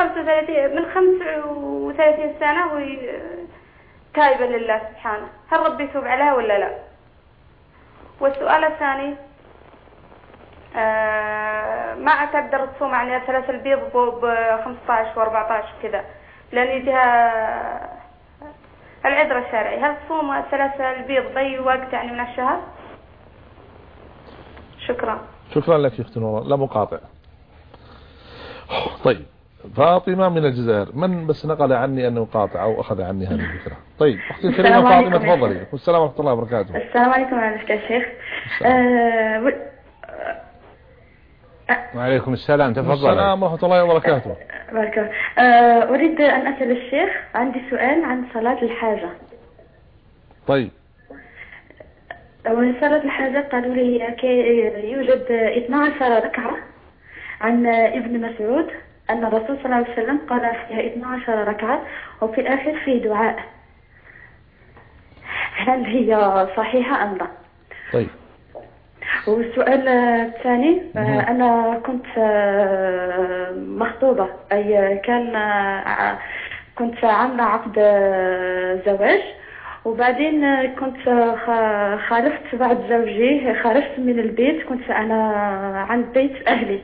35 سنة وهي تائبة لله سبحانه، هل ربي يتوب عليها ولا لا؟ والسؤال الثاني، ما أقدر تصوم يعني 3 البيض ب 15 و14 كذا لأن يجيها العذر الشرعي، هل تصوم 3 البيض بأي وقت يعني من الشهر؟ شكرا لك يا أختي نورة، لا مقاطع. طيب فاطمة من الجزائر، من بس نقل عني أنه قاطع أو أخذ عني هذه الفكرة. طيب أختي الكريمة فاطمة تفضلي. والسلام ورحمة الله وبركاته. السلام عليكم ورحمة الله شيخ. وعليكم السلام، تفضل. السلام ورحمة الله وبركاته. بارك. أريد أن أسأل الشيخ، عندي سؤال عن صلاة الحاجة. طيب. صلاة الحاجة قالوا لي يوجد 12 ركعة عن ابن مسعود أن الرسول صلى الله عليه وسلم قال فيها 12 ركعة وفي الآخر فيه دعاء. هل هي صحيحة أم لا؟ طيب. والسؤال الثاني، أنا كنت مخطوبة، أي كنت عاملة عقد زواج، وبعدين كنت خالفت بعد زوجي، خرجت من البيت، كنت أنا عند بيت أهلي،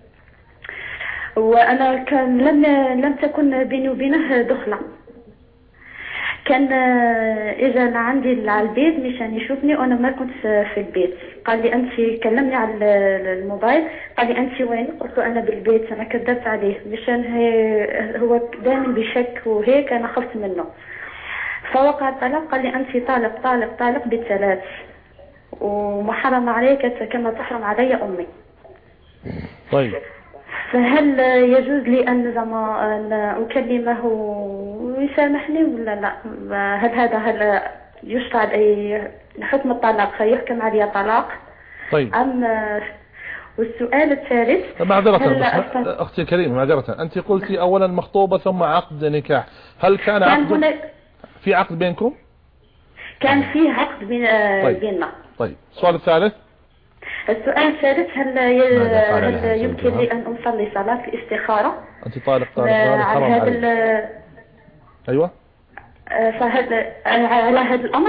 وأنا كان لم تكن بيني وبينه دخلة. كان اجى لعندي على البيت مشان يشوفني وانا ما كنت في البيت. قال لي انت، كلمني على الموبايل، قال لي انت وين؟ قلت له انا بالبيت. انا كذبت عليه مشان هو دائما بشك وهيك، انا خفت منه. فوقع الطلاق. قال لي انت طالق طالق طالق بالثلاث، ومحرم عليك كما تحرم علي امي. طيب، فهل يجوز لي أن أكلمه ويسامحني ولا لا؟ هل يشرع أي حكم الطلاق فيحكم علي طلاق؟ طيب. والسؤال الثالث، معذرة أختي الكريمة، معذرة، أنت قلتي أولا مخطوبة ثم عقد نكاح، هل كان عقد في عقد بينكم؟ كان في عقد بيننا. طيب، السؤال الثالث. السؤال الثالث، هل يمكن لي أن أصلي صلاة الاستخارة؟ أنت طالق حرام عليك. أيوة. فهل على هذا الأمر؟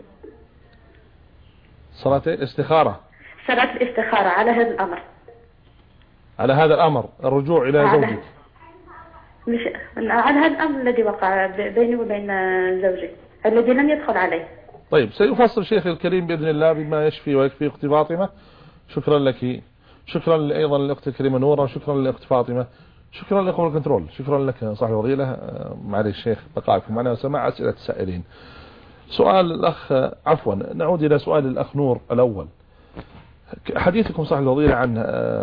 صلاة الاستخارة. صلاة الاستخارة على هذا الأمر. على هذا الأمر، الرجوع إلى زوجك. مش على هذا الأمر الذي وقع بيني وبين زوجي الذي لم يدخل عليه. طيب، سيفصل شيخ الكريم بإذن الله بما يشفي ويكفي. أختي فاطمة، شكرا لك، شكرا أيضا لأختي الكريمة نورة، شكرا لأختي فاطمة، شكرا لأخوة الكنترول، شكرا لك صاحب الفضيلة. معالي الشيخ بقائكم معنا وسماع أسئلة السائلين. سؤال الأخ، عفوا نعود إلى سؤال الأخ نور الأول. حديثكم صاحب الفضيلة عن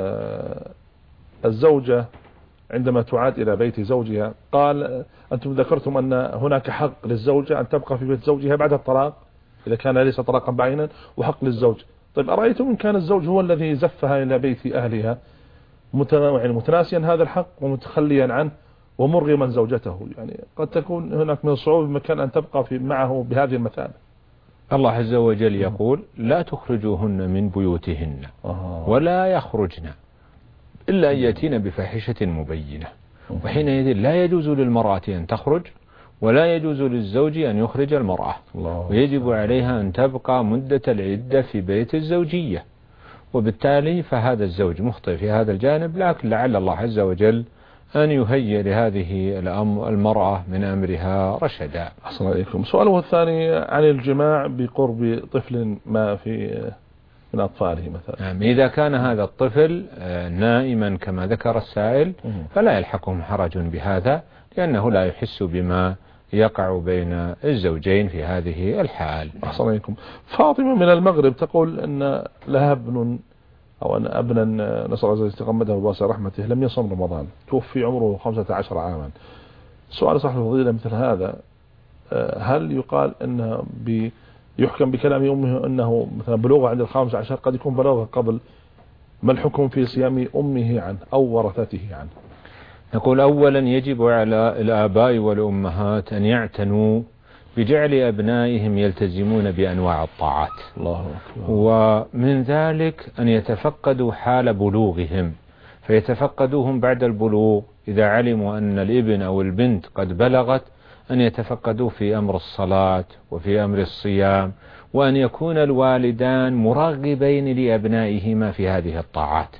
الزوجة عندما تعاد إلى بيت زوجها، قال أنتم ذكرتم أن هناك حق للزوجة أن تبقى في بيت زوجها بعد الطلاق إذا كان ليس طلاقا بعينا، وحق للزوج. طيب، أرأيتم إن كان الزوج هو الذي زفها إلى بيت أهلها متناسيا هذا الحق ومتخليا عنه ومرغما زوجته، يعني قد تكون هناك من الصعوبة بمكان أن تبقى معه بهذه المثابة. الله عز وجل يقول: لا تخرجوهن من بيوتهن ولا يخرجن إلا أن يأتين بفاحشة مبينة. وحينئذ لا يجوز للمرأة أن تخرج ولا يجوز للزوج أن يخرج المرأة، ويجب عليها أن تبقى مدة العدة في بيت الزوجية، وبالتالي فهذا الزوج مخطئ في هذا الجانب، لكن لعل الله عز وجل أن يهيئ لهذه المرأة من أمرها رشدا. أحسن عليكم. سؤاله الثاني عن الجماع بقرب طفل ما في من أطفاله مثلا. إذا كان هذا الطفل نائما كما ذكر السائل فلا يلحقهم حرج بهذا، لأنه لا يحس بما يقع بين الزوجين في هذه الحال. أحسن عليكم. فاطمة من المغرب تقول أن لها ابن أو أن ابنا نسأل الله استقامته وواسع رحمته لم يصم رمضان، توفي عمره 15 عاما. سؤال صاحب الفضيلة مثل هذا، هل يقال أنه يحكم بكلام أمه أنه مثلا بلوغه عند 15 قد يكون بلوغه قبل، ما الحكم في صيام أمه عنه أو ورثته عنه؟ نقول أولا يجب على الآباء والأمهات أن يعتنوا بجعل أبنائهم يلتزمون بأنواع الطاعات. الله أكبر. ومن ذلك أن يتفقدوا حال بلوغهم، فيتفقدوهم بعد البلوغ إذا علموا أن الابن أو البنت قد بلغت، أن يتفقدوا في أمر الصلاة وفي أمر الصيام، وأن يكون الوالدان مرغبين لأبنائهما في هذه الطاعات.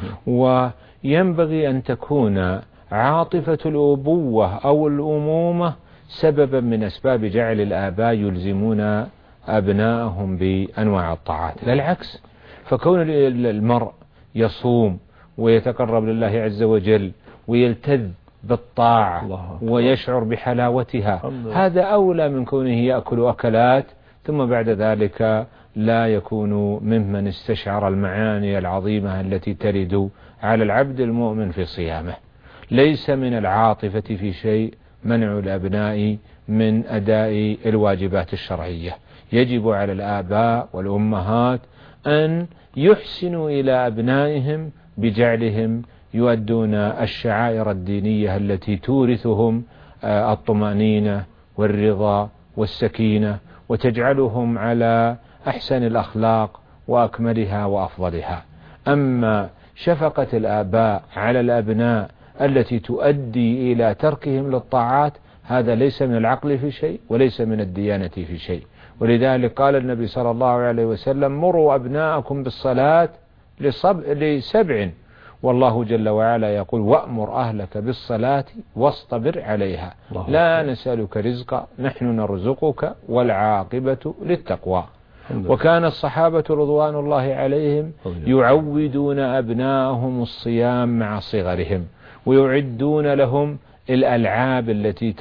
وينبغي أن تكون عاطفة الأبوة أو الأمومة سببا من أسباب جعل الآباء يلزمون أبنائهم بأنواع الطاعات، لا العكس. فكون المرء يصوم ويتقرب لله عز وجل ويلتذ بالطاعة ويشعر بحلاوتها، هذا أولى من كونه يأكل أكلات ثم بعد ذلك لا يكون ممن استشعر المعاني العظيمة التي ترد على العبد المؤمن في صيامه. ليس من العاطفة في شيء منع الأبناء من أداء الواجبات الشرعية. يجب على الآباء والأمهات أن يحسنوا إلى أبنائهم بجعلهم يؤدون الشعائر الدينية التي تورثهم الطمأنينة والرضا والسكينة، وتجعلهم على أحسن الأخلاق وأكملها وأفضلها. أما شفقة الآباء على الأبناء التي تؤدي إلى تركهم للطاعات هذا ليس من العقل في شيء وليس من الديانة في شيء. ولذلك قال النبي صلى الله عليه وسلم مروا أبناءكم بالصلاة ل7، والله جل وعلا يقول وأمر أهلك بالصلاة واصطبر عليها لا نسألك رزقا نحن نرزقك والعاقبة للتقوى. وكان الصحابة رضوان الله عليهم يعودون أبناءهم الصيام مع صغرهم ويعدون لهم الألعاب التي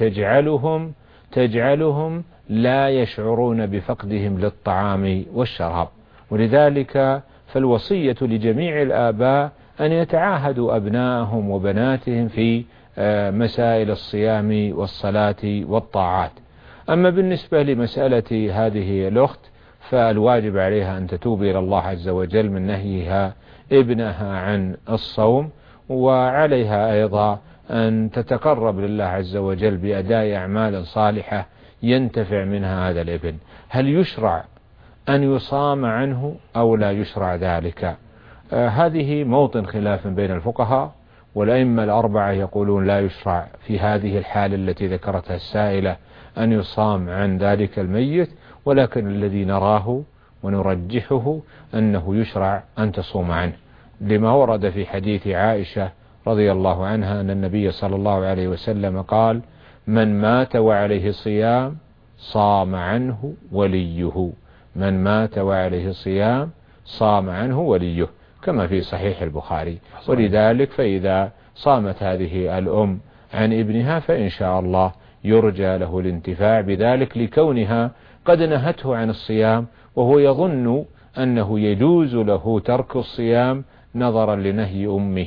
تجعلهم لا يشعرون بفقدهم للطعام والشراب. ولذلك فالوصية لجميع الآباء أن يتعاهدوا أبنائهم وبناتهم في مسائل الصيام والصلاة والطاعات. أما بالنسبة لمسألة هذه الأخت فالواجب عليها أن تتوب إلى الله عز وجل من نهيها ابنها عن الصوم، وعليها أيضا أن تتقرب لله عز وجل بأداء أعمال صالحة ينتفع منها هذا الابن. هل يشرع أن يصام عنه أو لا يشرع ذلك؟ هذه موطن خلاف بين الفقهاء، والأئمة الأربعة يقولون لا يشرع في هذه الحالة التي ذكرتها السائلة أن يصام عن ذلك الميت، ولكن الذي نراه ونرجحه أنه يشرع أن تصوم عنه، لما ورد في حديث عائشة رضي الله عنها أن النبي صلى الله عليه وسلم قال من مات وعليه صيام صام عنه وليه، من مات وعليه صيام صام عنه وليه، كما في صحيح البخاري. ولذلك فإذا صامت هذه الأم عن ابنها فإن شاء الله يرجى له الانتفاع بذلك لكونها قد نهته عن الصيام، وهو يظن أنه يجوز له ترك الصيام نظرا لنهي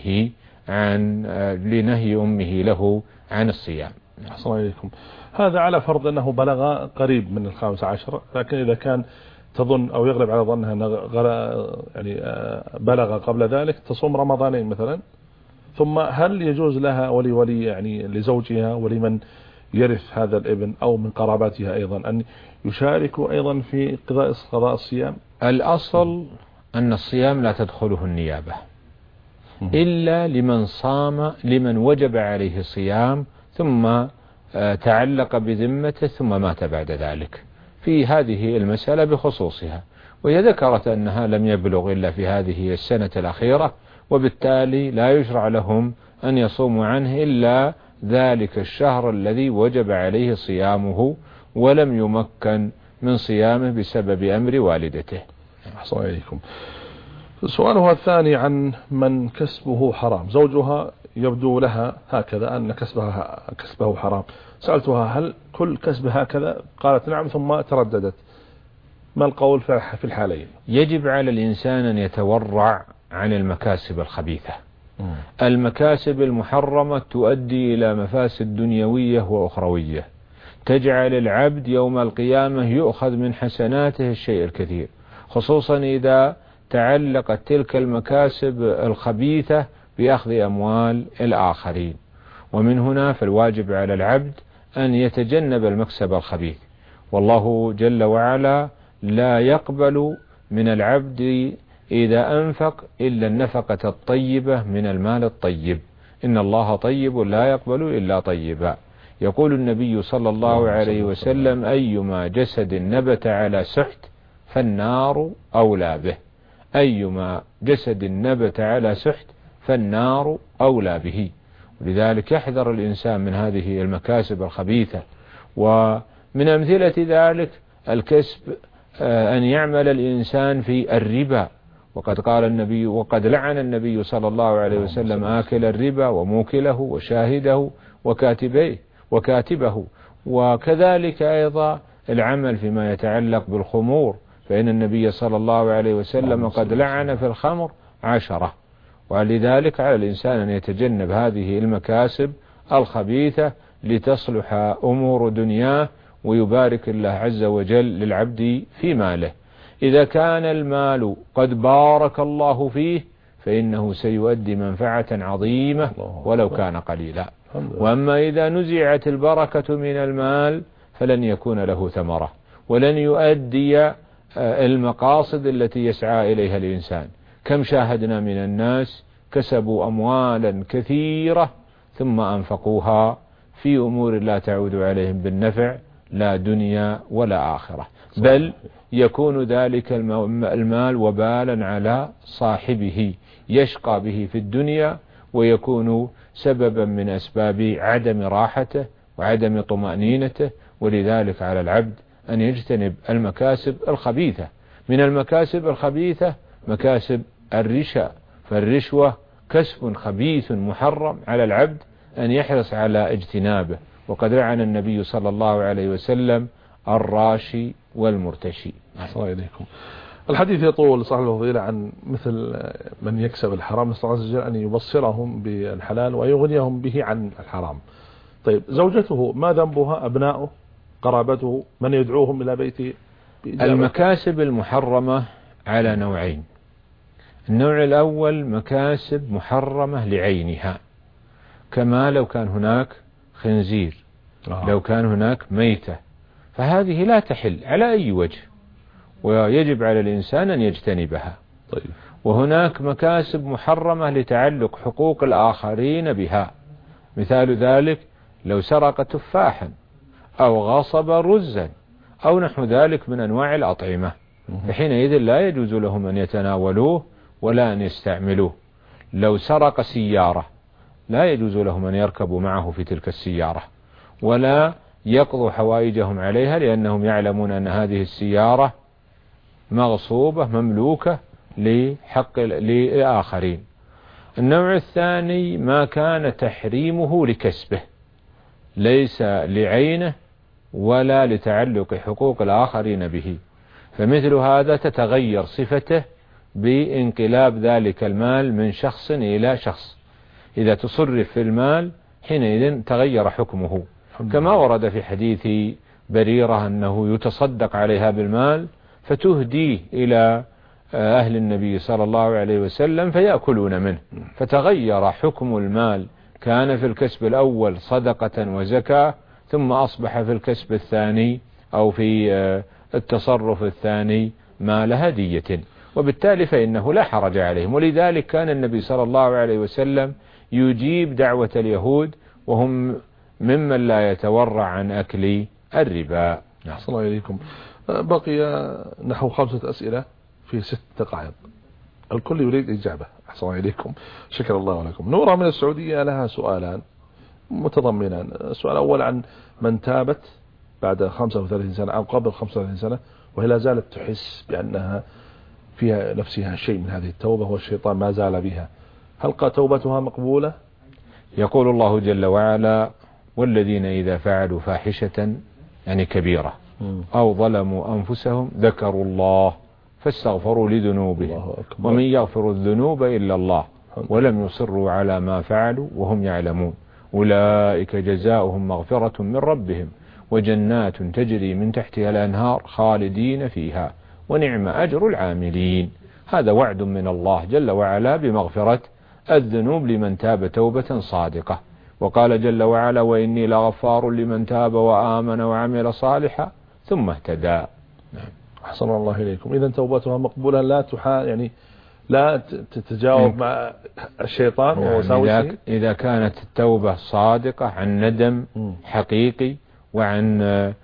أمه له عن الصيام. أحسن إليكم. هذا على فرض أنه بلغ قريب من 15، لكن إذا كان تظن أو يغلب على ظنها يعني بلغ قبل ذلك تصوم رمضانين مثلا، ثم هل يجوز لها ولي يعني لزوجها ولمن يرث هذا الابن أو من قراباتها أيضا أن يشاركوا أيضا في قضاء الصيام؟ الأصل أن الصيام لا تدخله النيابة إلا لمن وجب عليه صيام ثم تعلق بذمته ثم مات بعد ذلك، في هذه المسألة بخصوصها. وهي ذكرت أنها لم يبلغ إلا في هذه السنة الأخيرة، وبالتالي لا يشرع لهم أن يصوموا عنه إلا ذلك الشهر الذي وجب عليه صيامه ولم يمكن من صيامه بسبب أمر والدته. أحسن إليكم. سؤالها الثاني عن من كسبه حرام، زوجها يبدو لها هكذا أن كسبه حرام، سألتها هل كل كسب هكذا؟ قالت نعم، ثم ترددت. ما القول في الحالين؟ يجب على الإنسان أن يتورع عن المكاسب الخبيثة. المكاسب المحرمة تؤدي إلى مفاسد دنيوية وأخروية، تجعل العبد يوم القيامة يؤخذ من حسناته الشيء الكثير، خصوصا إذا تعلقت تلك المكاسب الخبيثة بأخذ أموال الآخرين. ومن هنا فالواجب على العبد أن يتجنب المكسب الخبيث، والله جل وعلا لا يقبل من العبد إذا أنفق إلا النفقة الطيبة من المال الطيب، إن الله طيب لا يقبل إلا طيبا. يقول النبي صلى الله عليه وسلم أيما جسد نبت على سحت فالنار أولى به، أيما جسد نبت على سحت فالنار أولى به. ولذلك يحذر الإنسان من هذه المكاسب الخبيثة. ومن أمثلة ذلك الكسب أن يعمل الإنسان في الربا، وقد قال النبي وقد لعن النبي صلى الله عليه وسلم آكل الربا وموكله وشاهده وكاتبه. وكذلك أيضا العمل فيما يتعلق بالخمور، فإن النبي صلى الله عليه وسلم قد لعن في الخمر 10. ولذلك على الإنسان أن يتجنب هذه المكاسب الخبيثة لتصلح أمور دنياه ويبارك الله عز وجل للعبد في ماله. إذا كان المال قد بارك الله فيه فإنه سيؤدي منفعة عظيمة ولو كان قليلا. وأما إذا نزعت البركة من المال فلن يكون له ثمرة. ولن يؤدي المقاصد التي يسعى إليها الإنسان. كم شاهدنا من الناس كسبوا أموالا كثيرة ثم أنفقوها في أمور لا تعود عليهم بالنفع لا دنيا ولا آخرة، بل يكون ذلك المال وبالا على صاحبه يشقى به في الدنيا، ويكون سببا من أسباب عدم راحته وعدم طمأنينته. ولذلك على العبد أن يجتنب المكاسب الخبيثة. من المكاسب الخبيثة مكاسب الرشا، فالرشوة كسب خبيث محرم، على العبد أن يحرص على اجتنابه. وقد لعن النبي صلى الله عليه وسلم الراشي والمرتشي. صلى إليكم. الحديث يطول صاحب الفضيلة عن مثل من يكسب الحرام، نسأل الله عز وجل أن يبصرهم بالحلال ويغنيهم به عن الحرام. طيب زوجته ما ذنبها؟ أبناؤه؟ قرابته؟ من يدعوهم إلى بيته؟ المكاسب المحرمة على نوعين. النوع الأول مكاسب محرمة لعينها، كما لو كان هناك خنزير، لو كان هناك ميتة، فهذه لا تحل على أي وجه، ويجب على الإنسان أن يجتنبها. طيب. وهناك مكاسب محرمة لتعلق حقوق الآخرين بها، مثال ذلك لو سرق تفاحا أو غصب رزا أو نحو ذلك من أنواع الأطعمة، فحينئذ لا يجوز لهم أن يتناولوه ولا أن يستعملوه. لو سرق سيارة لا يجوز لهم أن يركبوا معه في تلك السيارة ولا يقضوا حوائجهم عليها، لأنهم يعلمون أن هذه السيارة مغصوبة مملوكة لحق لآخرين. النوع الثاني ما كان تحريمه لكسبه، ليس لعينه ولا لتعلق حقوق الآخرين به، فمثل هذا تتغير صفته بانقلاب ذلك المال من شخص إلى شخص. إذا تصرف في المال حينئذ تغير حكمه، كما ورد في حديث بريرة أنه يتصدق عليها بالمال فتهديه إلى أهل النبي صلى الله عليه وسلم فيأكلون منه، فتغير حكم المال. كان في الكسب الأول صدقة وزكاة، ثم أصبح في الكسب الثاني أو في التصرف الثاني مال هدية، وبالتالي فإنه لا حرج عليهم. ولذلك كان النبي صلى الله عليه وسلم يجيب دعوة اليهود وهم ممن لا يتورع عن أكل الربا. أحسن الله إليكم. بقي نحو 5 أسئلة في 6 دقائق، الكل يريد إجابة. أحسن الله إليكم، شكر الله لكم. نورة من السعودية لها سؤالان متضمنان. السؤال الأول عن من تابت بعد 35 سنة أو قبل 35 سنة وهي لا زالت تحس بأنها فيها نفسها شيء من هذه التوبة والشيطان ما زال بها، هل توبتها مقبولة؟ يقول الله جل وعلا: والذين إذا فعلوا فاحشة يعني كبيرة أو ظلموا أنفسهم ذكروا الله فاستغفروا لذنوبهم ومن يغفر الذنوب إلا الله ولم يصروا على ما فعلوا وهم يعلمون أولئك جزاؤهم مغفرة من ربهم وجنات تجري من تحتها الأنهار خالدين فيها ونعم أجر العاملين. هذا وعد من الله جل وعلا بمغفرة الذنوب لمن تاب توبة صادقة. وقال جل وعلا: وإني لغفار لمن تاب وآمن وعمل صالحا ثم اهتدى. أحسن الله إليكم. إذن توبتها مقبولة، لا يعني لا تتجاوب مع الشيطان ووساوسه. إذا كانت التوبة صادقة عن ندم حقيقي وعن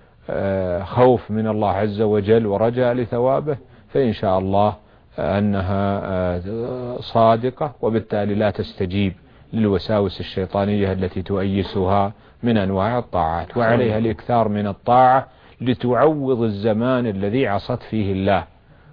خوف من الله عز وجل ورجاء لثوابه، فإن شاء الله أنها صادقة، وبالتالي لا تستجيب للوساوس الشيطانية التي تؤيسها من أنواع الطاعات، وعليها الإكثار من الطاعة لتعوض الزمان الذي عصت فيه الله،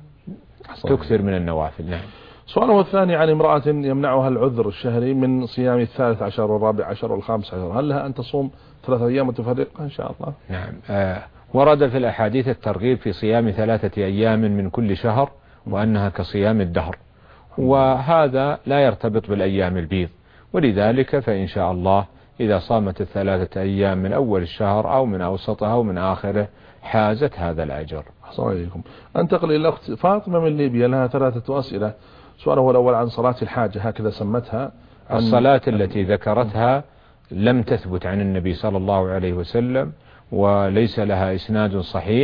تكثر من النوافل. نعم. سؤاله الثاني عن امرأة يمنعها العذر الشهري من صيام 13 و14 و15، هل لها أن تصوم 3 أيام وتفرقها إن شاء الله؟ نعم. ورد في الأحاديث الترغيب في صيام 3 أيام من كل شهر وأنها كصيام الدهر، وهذا لا يرتبط بالأيام البيض، ولذلك فإن شاء الله إذا صامت 3 أيام من أول الشهر أو من أوسطها أو من آخره حازت هذا الأجر. السلام عليكم. أنتقل إلى الأخت فاطمة من ليبيا، لها 3 أسئلة. سؤاله الأول عن صلاة الحاجة، هكذا سمتها. الصلاة التي ذكرتها لم تثبت عن النبي صلى الله عليه وسلم وليس لها إسناد صحيح،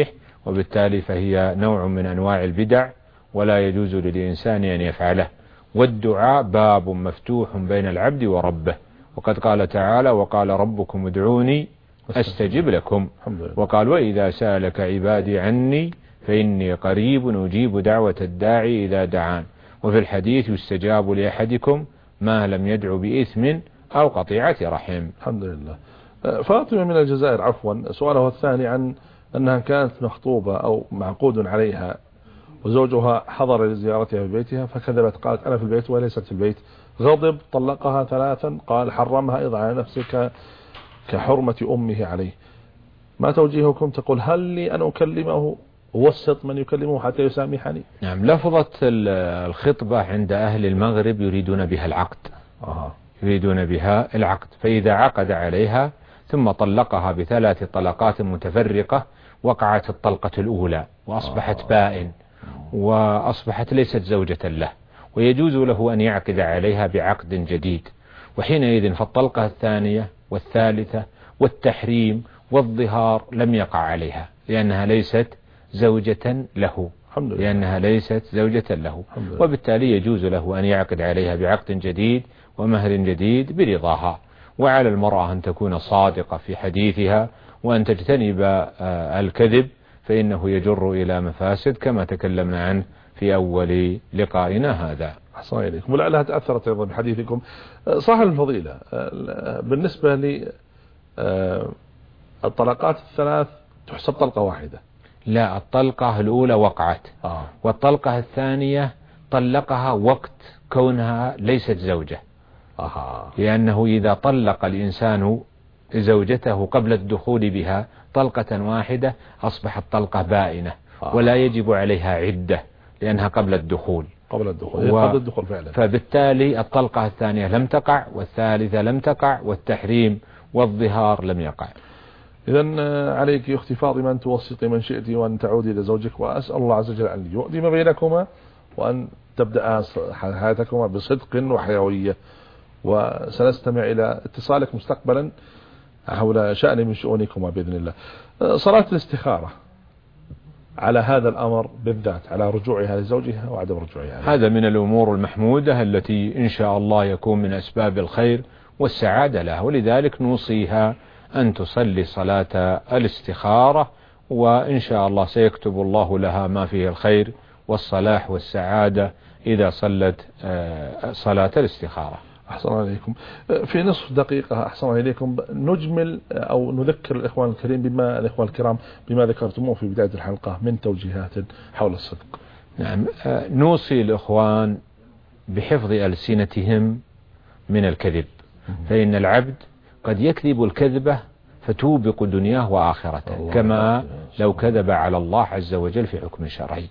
وبالتالي فهي نوع من أنواع البدع ولا يجوز للإنسان أن يفعله. والدعاء باب مفتوح بين العبد وربه، وقد قال تعالى: وقال ربكم ادعوني أستجب لكم، وقال: وإذا سألك عبادي عني فإني قريب أجيب دعوة الداعي إذا دعان. وفي الحديث: يستجاب لأحدكم ما لم يدع بإثم أو قطيعة رحم. الحمد لله. فاطمة من الجزائر عفوا، سؤاله الثاني عن أنها كانت مخطوبة أو معقود عليها وزوجها حضر لزيارتها في بيتها فكذبت، قالت أنا في البيت وليست في البيت، غضب طلقها 3، قال حرمها أيضا على نفسك كحرمة أمه عليه، ما توجيهكم؟ تقول: هل لي أن أكلمه ووسط من يكلمه حتى يسامحني؟ نعم، لفظة الخطبة عند أهل المغرب يريدون بها العقد، يريدون بها العقد، فإذا عقد عليها ثم طلقها ب3 طلقات متفرقة وقعت الطلقة الأولى وأصبحت بائن وأصبحت ليست زوجة له، ويجوز له أن يعقد عليها بعقد جديد، وحينئذ فالطلقة الثانية والثالثة والتحريم والظهار لم يقع عليها لأنها ليست زوجة له، لأنها ليست زوجة له، وبالتالي يجوز له أن يعقد عليها بعقد جديد ومهر جديد برضاها. وعلى المرأة أن تكون صادقة في حديثها وأن تجتنب الكذب، فإنه يجر إلى مفاسد كما تكلمنا عنه في أول لقائنا هذا. أحسن إليكم، ولعلها تأثرت أيضا بحديثكم. صاحب الفضيلة، بالنسبة للطلقات ال3 تحسب طلقة واحدة؟ لا، الطلقة الأولى وقعت، والطلقة الثانية طلقها وقت كونها ليست زوجة، لأنه إذا طلق الإنسان زوجته قبل الدخول بها طلقة واحدة أصبحت طلقة بائنة ولا يجب عليها عدة لأنها قبل الدخول. قبل الدخول فعلا. فبالتالي الطلقة الثانية لم تقع والثالثة لم تقع والتحريم والظهار لم يقع. إذن عليك يا أختي فاطمة أن توسطي من شئت وأن تعودي إلى زوجك، وأسأل الله عز وجل أن يؤدم بينكما وأن تبدأ حياتكما بصدق وحيوية، وسنستمع إلى اتصالك مستقبلا حول شأن من شؤونكما بإذن الله. صلاة الاستخارة على هذا الأمر بالذات، على رجوعها لزوجها وعدم رجوعها، هذا من الأمور المحمودة التي إن شاء الله يكون من أسباب الخير والسعادة لها، ولذلك نوصيها أن تصلي صلاة الاستخارة، وإن شاء الله سيكتب الله لها ما فيه الخير والصلاح والسعادة إذا صلت صلاة الاستخارة. أحسن عليكم. في نصف دقيقة أحسن عليكم نجمل أو نذكر الإخوان الكرام بما ذكرتموه في بداية الحلقة من توجيهات حول الصدق. نعم، نوصي الإخوان بحفظ ألسنتهم من الكذب، فإن العبد قد يكذب الكذبة فتوبق دنياه وآخرته، كما لو كذب على الله عز وجل في حكم شرعي.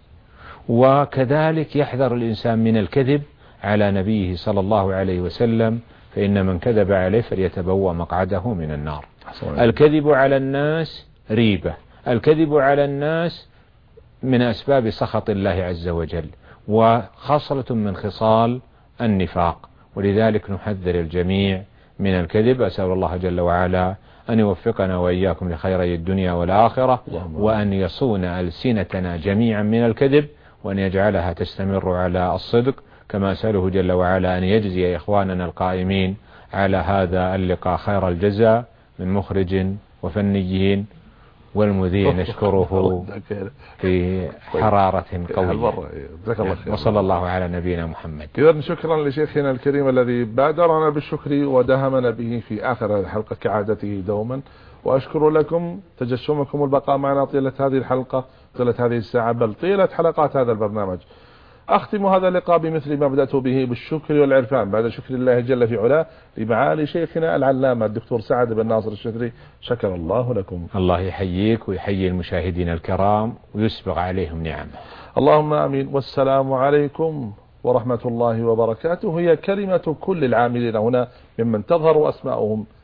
وكذلك يحذر الإنسان من الكذب على نبيه صلى الله عليه وسلم، فإن من كذب عليه فليتبوأ مقعده من النار. الكذب على الناس ريبة، الكذب على الناس من أسباب سخط الله عز وجل، وخصلة من خصال النفاق، ولذلك نحذر الجميع من الكذب. أسأل الله جل وعلا أن يوفقنا وإياكم لخيري الدنيا والآخرة، وأن يصون ألسنتنا جميعا من الكذب، وأن يجعلها تستمر على الصدق، كما أسأله جل وعلا أن يجزي إخواننا القائمين على هذا اللقاء خير الجزاء من مخرج وفنيين والمذيع نشكره في حرارة قوية، وصلى الله على نبينا محمد. إذن شكرا لشيخنا الكريم الذي بادرنا بالشكر ودهمنا به في آخر الحلقة كعادته دوما، وأشكر لكم تجشمكم البقاء معنا طيلة هذه الحلقة، طيلة هذه الساعة، بل طيلة حلقات هذا البرنامج. أختم هذا اللقاء بمثل ما بدأت به بالشكر والعرفان بعد شكر الله جل في علاه لمعالي شيخنا العلامة الدكتور سعد بن ناصر الشذري. شكر الله لكم. الله يحييك ويحيي المشاهدين الكرام ويسبغ عليهم نعمه. اللهم آمين. والسلام عليكم ورحمة الله وبركاته. هي كلمة كل العاملين هنا ممن تظهر أسماؤهم